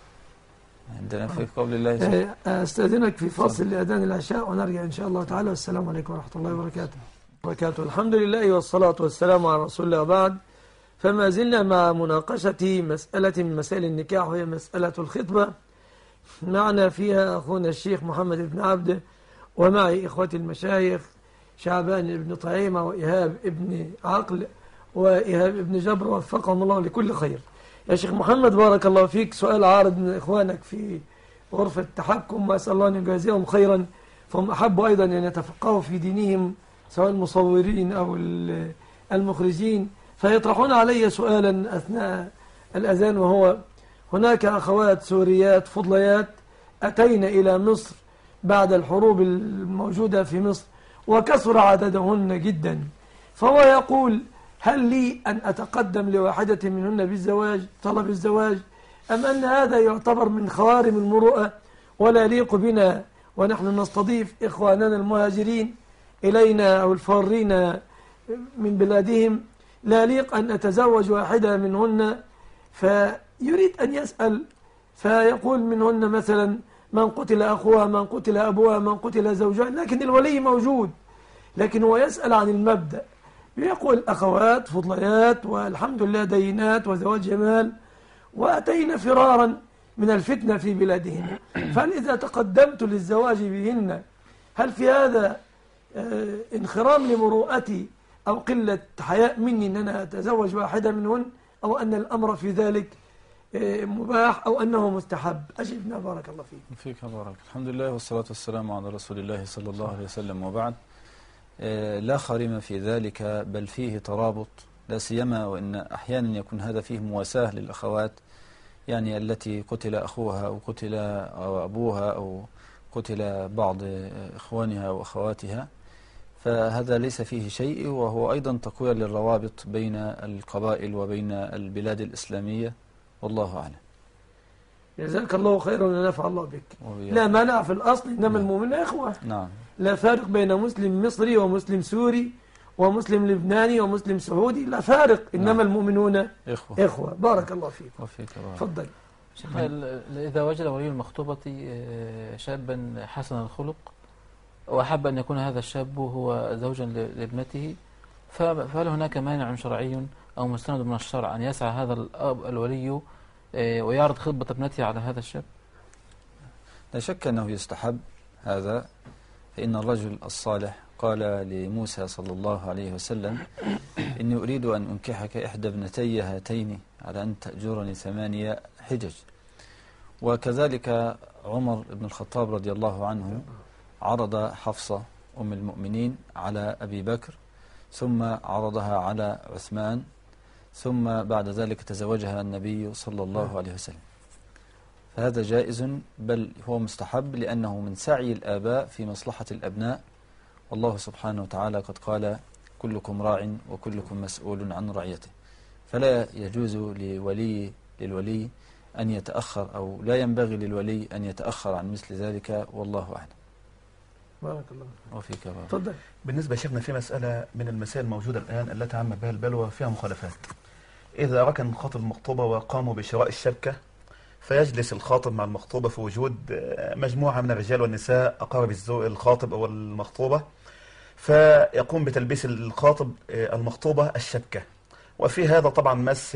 S2: عندنا في قول الله
S1: أستأذنك في فاصل لأذان العشاء ونرجع إن شاء الله تعالى، والسلام عليكم ورحمة الله وبركاته. الحمد لله والصلاة والسلام على رسول الله وبعد. فما زلنا مع مناقشة مسألة من مسائل النكاح، وهي مسألة الخطبة. معنا فيها أخونا الشيخ محمد بن عبده، ومعي إخوتي المشايخ شعبان بن طعيمة وإيهاب ابن عقل وإيهاب ابن جبر، وفقهم الله لكل خير. يا شيخ محمد بارك الله فيك، سؤال عارض من إخوانك في غرفة التحكم، وأسأل الله أن يجازيهم خيرا، فهم أحبوا أيضا أن يتفقهوا في دينهم سواء المصورين أو المخرجين، فيطرحون علي سؤالا أثناء الأذان، وهو هناك أخوات سوريات فضليات أتين إلى مصر بعد الحروب الموجودة في مصر وكثر عددهن جدا، فهو يقول هل لي أن أتقدم لواحدة منهن بالزواج، طلب الزواج، أم أن هذا يعتبر من خوارم المروءة ولا يليق بنا ونحن نستضيف إخواننا المهاجرين إلينا أو الفارين من بلادهم، لا يليق أن أتزوج واحدة منهن؟ فيريد أن يسأل، فيقول منهن مثلا من قتل أخوها، من قتل أبوها، من قتل زوجها، لكن الولي موجود، لكن هو يسأل عن المبدأ. يقول أخوات فضليات والحمد لله دينات وزواج جمال، وأتينا فرارا من الفتنة في بلادهن، فهل إذا تقدمت للزواج بهن هل في هذا انخرام لمروءتي أو قلة حياء مني أن أنا أتزوج واحدة منهن، أو أن الأمر في ذلك مباح أو أنه مستحب؟ أجبنا بارك الله
S2: فيك بارك. الحمد لله والصلاة والسلام على رسول الله صلى الله عليه وسلم، وبعد. لا خريم في ذلك، بل فيه ترابط لا سيما وإن أحيانا يكون هذا فيه مواساة للأخوات، يعني التي قتل أخوها أو قتل أبوها أو قتل بعض إخوانها وأخواتها، فهذا ليس فيه شيء، وهو أيضا تقوية للروابط بين القبائل وبين البلاد الإسلامية، والله أعلم.
S1: جزاك الله خيرا ونفع الله بك. لا مانع في الأصل، إنما المؤمنون إخوة.
S2: نعم.
S1: لا فارق بين مسلم مصري ومسلم سوري ومسلم لبناني ومسلم سعودي، لا فارق، إنما المؤمنون إخوة. بارك الله فيك.
S2: وفيك
S1: تفضل.
S3: إذا وجد ولي المخطوبة شابا حسن الخلق وأحب أن يكون هذا الشاب هو زوجا لابنته، فهل هناك مانع شرعي أو مستند من الشرع أن يسعى هذا الأب الولي ويعرض خطبة ابنته على هذا الشاب؟
S2: لا شك أنه يستحب هذا، فإن الرجل الصالح قال لموسى صلى الله عليه وسلم: إني أريد أن أنكحك إحدى ابنتي هاتين على أن تأجرني 8 حجج. وكذلك عمر بن الخطاب رضي الله عنه عرض حفصة أم المؤمنين على أبي بكر، ثم عرضها على عثمان، ثم بعد ذلك تزوجها النبي صلى الله عليه وسلم. فهذا جائز، بل هو مستحب، لأنه من سعي الآباء في مصلحة الأبناء، والله سبحانه وتعالى قد قال: كلكم راع وكلكم مسؤول عن رعيته. فلا يجوز للولي أن يتأخر، أو لا ينبغي للولي أن يتأخر عن مثل ذلك، والله أعلم.
S1: بارك الله
S2: وفيك.
S4: تفضل. بالنسبة شيخنا في مسألة من المسائل الموجودة الآن التي عم بها البلوى فيها مخالفات. إذا ركن خاطب المخطوبة وقاموا بشراء الشبكة، فيجلس الخاطب مع المخطوبة في وجود مجموعة من الرجال والنساء أقارب الخاطب أو المخطوبة، فيقوم بتلبيس الخاطب المخطوبة الشبكة، وفي هذا طبعا مس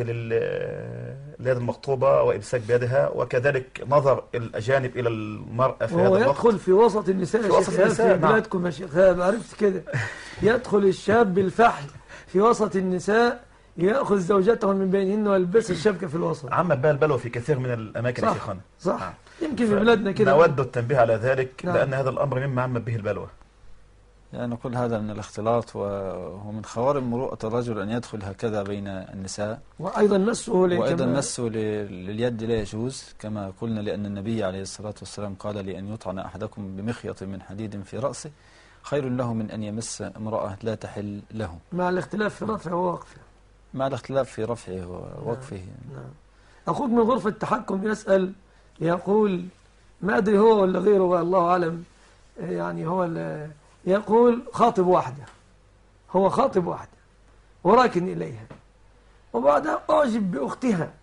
S4: ليد المخطوبة وإمساك بيدها، وكذلك نظر الأجانب إلى المرأة في هذا الوقت.
S1: يدخل في وسط النساء،
S4: في وسط النساء.
S1: في بلادكم يا شيخ، عرفت كده. يدخل الشاب بالفحل في وسط النساء، يأخذ زوجته من بينهن ويلبس الشبكة في الوسط.
S4: عمت بها البلوى في كثير من الأماكن يا شيخنا.
S1: صح. يمكن في بلادنا كده.
S4: نود التنبيه على ذلك، لأن هذا الأمر مما عمت به البلوى.
S2: يعني كل هذا من الاختلاط، ومن خوارم مروءة الرجل أن يدخل هكذا بين النساء.
S1: وأيضا مسه
S2: لليد لا يجوز، كما قلنا، لأن النبي عليه الصلاة والسلام قال: لأن يطعن أحدكم بمخيط من حديد في رأسه خير له من أن يمس امرأة لا تحل له.
S1: مع الاختلاف في رفعه ووقفه.
S2: مع الاختلاف في رفعه ووقفه.
S1: نعم. أخوك من غرفة التحكم يسأل، يقول: ما أدري هو ولا غيره والله أعلم، يعني هو يقول خاطب واحدة، هو خاطب واحدة وراكن إليها، وبعدها أعجب بأختها،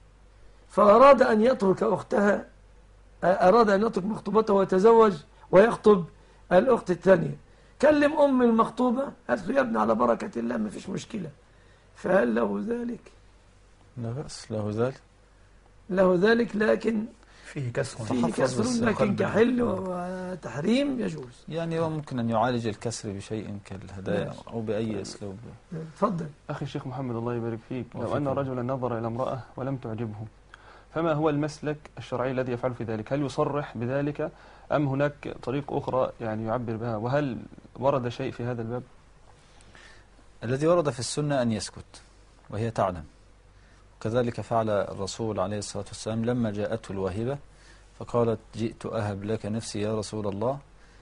S1: فأراد أن يترك أختها، أراد أن يترك مخطوبته ويتزوج ويخطب الأخت الثانية. كلم أم المخطوبة، قالت له: يا ابني على بركة الله ما فيش مشكلة. فهل له ذلك؟
S2: لا بأس، له ذلك،
S1: له ذلك، لكن
S4: فيه كسر،
S1: لكن كحل وتحريم يجوز.
S2: يعني هو ممكن أن يعالج الكسر بشيء كالهدايا أو بأي أسلوب.
S1: تفضل.
S5: أخي الشيخ محمد الله يبارك فيك، لو أن رجلا نظر إلى امرأة ولم تعجبه، فما هو المسلك الشرعي الذي يفعل في ذلك؟ هل يصرح بذلك أم هناك طريق أخرى يعني يعبر بها؟ وهل ورد شيء في هذا الباب؟
S2: الذي ورد في السنة أن يسكت وهي تعلم. كذلك فعل الرسول عليه الصلاة والسلام لما جاءته الواهبة فقالت: جئت أهب لك نفسي يا رسول الله،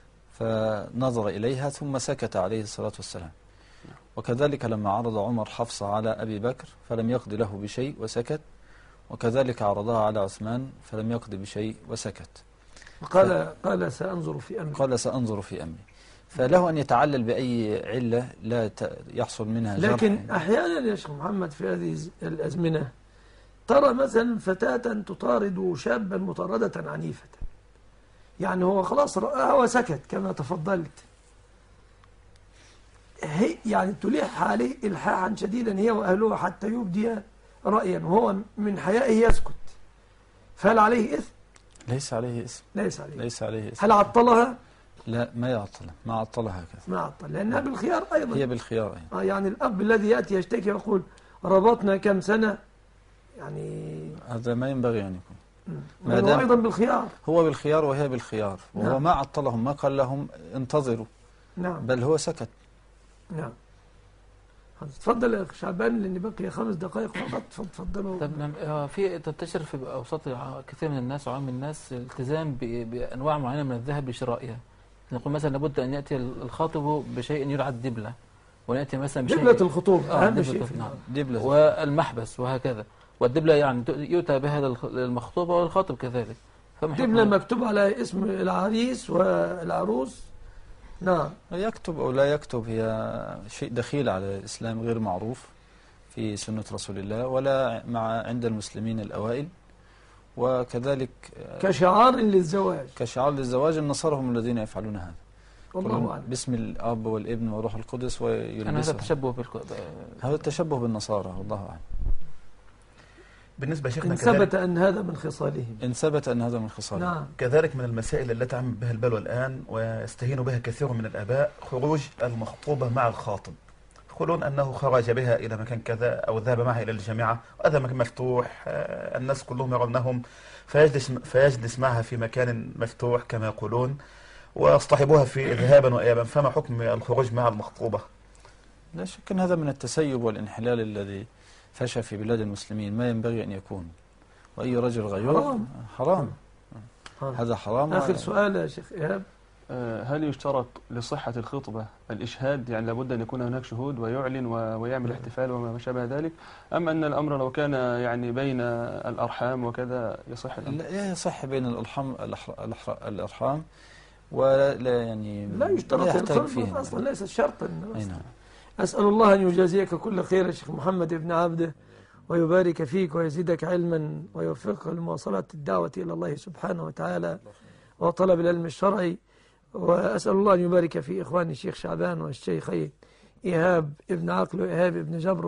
S2: فنظر إليها ثم سكت عليه الصلاة والسلام. وكذلك لما عرض عمر حفصة على أبي بكر فلم يقض له بشيء وسكت، وكذلك عرضها على عثمان فلم يقض بشيء وسكت.
S1: قال سأنظر في أمري.
S2: قال سأنظر في أمري. فله أن يتعلل بأي علة لا يحصل منها جرح.
S1: لكن أحيانا يا شيخ محمد في هذه الأزمنة ترى مثلا فتاة تطارد شابا مطاردة عنيفة، يعني هو خلاص رآها وسكت كما تفضلت، هي يعني تلح عليه إلحاحا شديدا هي وأهلها حتى يبدي رأيا، وهو من حيائه يسكت، فهل عليه إثم؟
S2: ليس عليه إثم. ليس عليه إثم.
S1: هل عطلها؟
S2: لا، ما يعطلها، ما عطلها هكذا،
S1: ما عطل، لأنها بالخيار أيضا.
S2: هي بالخيار أيضا.
S1: يعني الأب الذي يأتي يشتكي ويقول ربطنا كم سنة، يعني
S2: هذا ما ينبغي أن يكون.
S1: هو أيضا بالخيار،
S2: هو بالخيار وهي بالخيار، وهو نعم. ما عطلهم، ما قال لهم انتظروا،
S1: نعم.
S2: بل هو سكت.
S1: نعم. تفضل يا أخي شعبان لأن بقي 5 دقائق فقط. تفضلوا.
S3: طب في تنتشر في أوساط كثير من الناس وعام الناس الالتزام بأنواع معينة من الذهب لشرائها. نقول مثلا لابد أن يأتي الخاطب بشيء يرعد دبلة، ونأتي مثلا بشيء
S1: دبلة الخطوبة أهم شيء.
S3: نعم. دبلة والمحبس وهكذا. والدبلة يعني يؤتى بها للمخطوبة والخاطب كذلك.
S1: دبلة مكتوب على اسم العريس والعروس. نعم.
S2: يكتب أو لا يكتب هي شيء دخيل على الإسلام غير معروف في سنة رسول الله ولا عند المسلمين الأوائل، وكذلك
S1: كشعار للزواج.
S2: كشعار للزواج. النصارى هم الذين يفعلون هذا.
S1: والله أعلم.
S2: باسم الأب والابن وروح القدس ويلبسهم.
S3: هذا التشبه
S2: هذا التشبه بالنصارى والله أعلم.
S4: بالنسبة شيخنا
S1: إن ثبت أن هذا من خصالهم.
S2: إن ثبت أن هذا من خصالهم.
S1: نعم.
S4: كذلك من المسائل التي عم بها البلوى الآن ويستهين بها كثير من الآباء خروج المخطوبة مع الخاطب. يقولون أنه خرج بها إلى مكان كذا أو ذهب معها إلى الجامعة، وهذا مكان مفتوح الناس كلهم يرونهم، فيجلس معها في مكان مفتوح كما يقولون واصطحبوها في ذهابا وإيابا. فما حكم الخروج مع المخطوبة؟
S2: لا شك أن هذا من التسيب والانحلال الذي فشى في بلاد المسلمين، ما ينبغي أن يكون. وأي رجل غيور حرام. هذا حرام.
S1: آخر سؤال يا شيخ إيهاب.
S5: هل يشترط لصحة الخطبة الإشهاد؟ يعني لابد أن يكون هناك شهود ويعلن ويعمل احتفال وما شابه ذلك، أم أن الأمر لو كان يعني بين الأرحام وكذا يصح الأمر؟
S2: لا يصح بين الأرحام ولا يعني
S1: لا يشترط فيه أصلا، ليس شرطا. أسأل الله أن يجازيك كل خير يا شيخ محمد ابن عبده، ويبارك فيك ويزيدك علما ويوفقك لمواصلة الدعوة إلى الله سبحانه وتعالى وطلب العلم الشرعي. وأسأل الله أن يبارك في إخواني الشيخ شعبان والشيخين إيهاب ابن عقل وإيهاب ابن جبر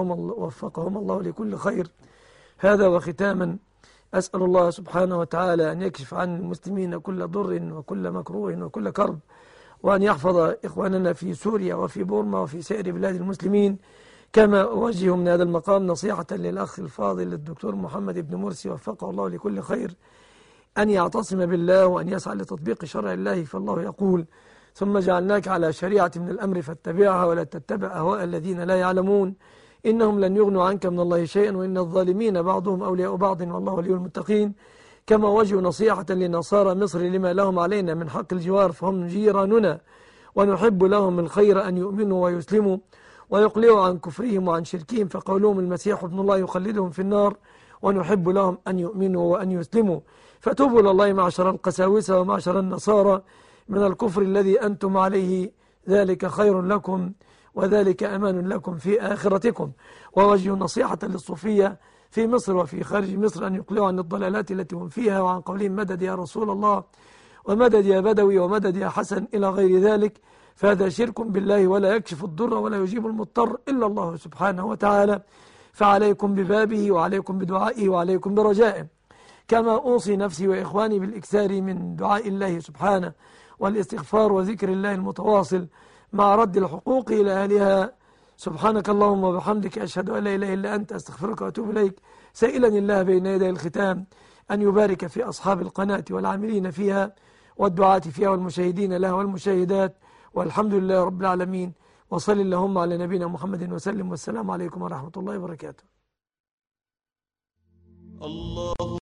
S1: وفقهم الله لكل خير. هذا وختاما أسأل الله سبحانه وتعالى أن يكشف عن المسلمين كل ضر وكل مكروه وكل كرب، وأن يحفظ إخواننا في سوريا وفي بورما وفي سائر بلاد المسلمين. كما أوجه من هذا المقام نصيحة للأخ الفاضل الدكتور محمد بن مرسي وفقه الله لكل خير، أن يعتصم بالله وأن يسعى لتطبيق شرع الله. فالله يقول: ثم جعلناك على شريعة من الأمر فاتبعها ولا تتبع أهواء الذين لا يعلمون إنهم لن يغنوا عنك من الله شيئا وإن الظالمين بعضهم أولياء بعض والله ولي المتقين. كما وجه نصيحة لنصارى مصر لما لهم علينا من حق الجوار فهم جيراننا ونحب لهم الخير أن يؤمنوا ويسلموا ويقلعوا عن كفرهم وعن شركهم، فقولهم المسيح ابن الله يخلدهم في النار، ونحب لهم أن يؤمنوا وأن يسلموا. فتوبوا إلى الله معشر القساوسة ومعشر النصارى من الكفر الذي أنتم عليه، ذلك خير لكم وذلك أمان لكم في آخرتكم. ووجه نصيحة للصوفية في مصر وفي خارج مصر أن يقلعوا عن الضلالات التي هم فيها وعن قولهم مدد يا رسول الله ومدد يا بدوي ومدد يا حسن إلى غير ذلك، فهذا شرك بالله ولا يكشف الضر ولا يجيب المضطر إلا الله سبحانه وتعالى. فعليكم ببابه وعليكم بدعائه وعليكم برجائه. كما أوصي نفسي وإخواني بالإكثار من دعاء الله سبحانه والاستغفار وذكر الله المتواصل مع رد الحقوق إلى أهلها. سبحانك اللهم وبحمدك أشهد أن لا إله إلا أنت أستغفرك وأتوب إليك، سائلا الله بين يدي الختام أن يبارك في أصحاب القناة والعاملين فيها والدعاة فيها والمشاهدين لها والمشاهدات، والحمد لله رب العالمين. وصل اللهم على نبينا محمد وسلم، والسلام عليكم ورحمة الله وبركاته. الله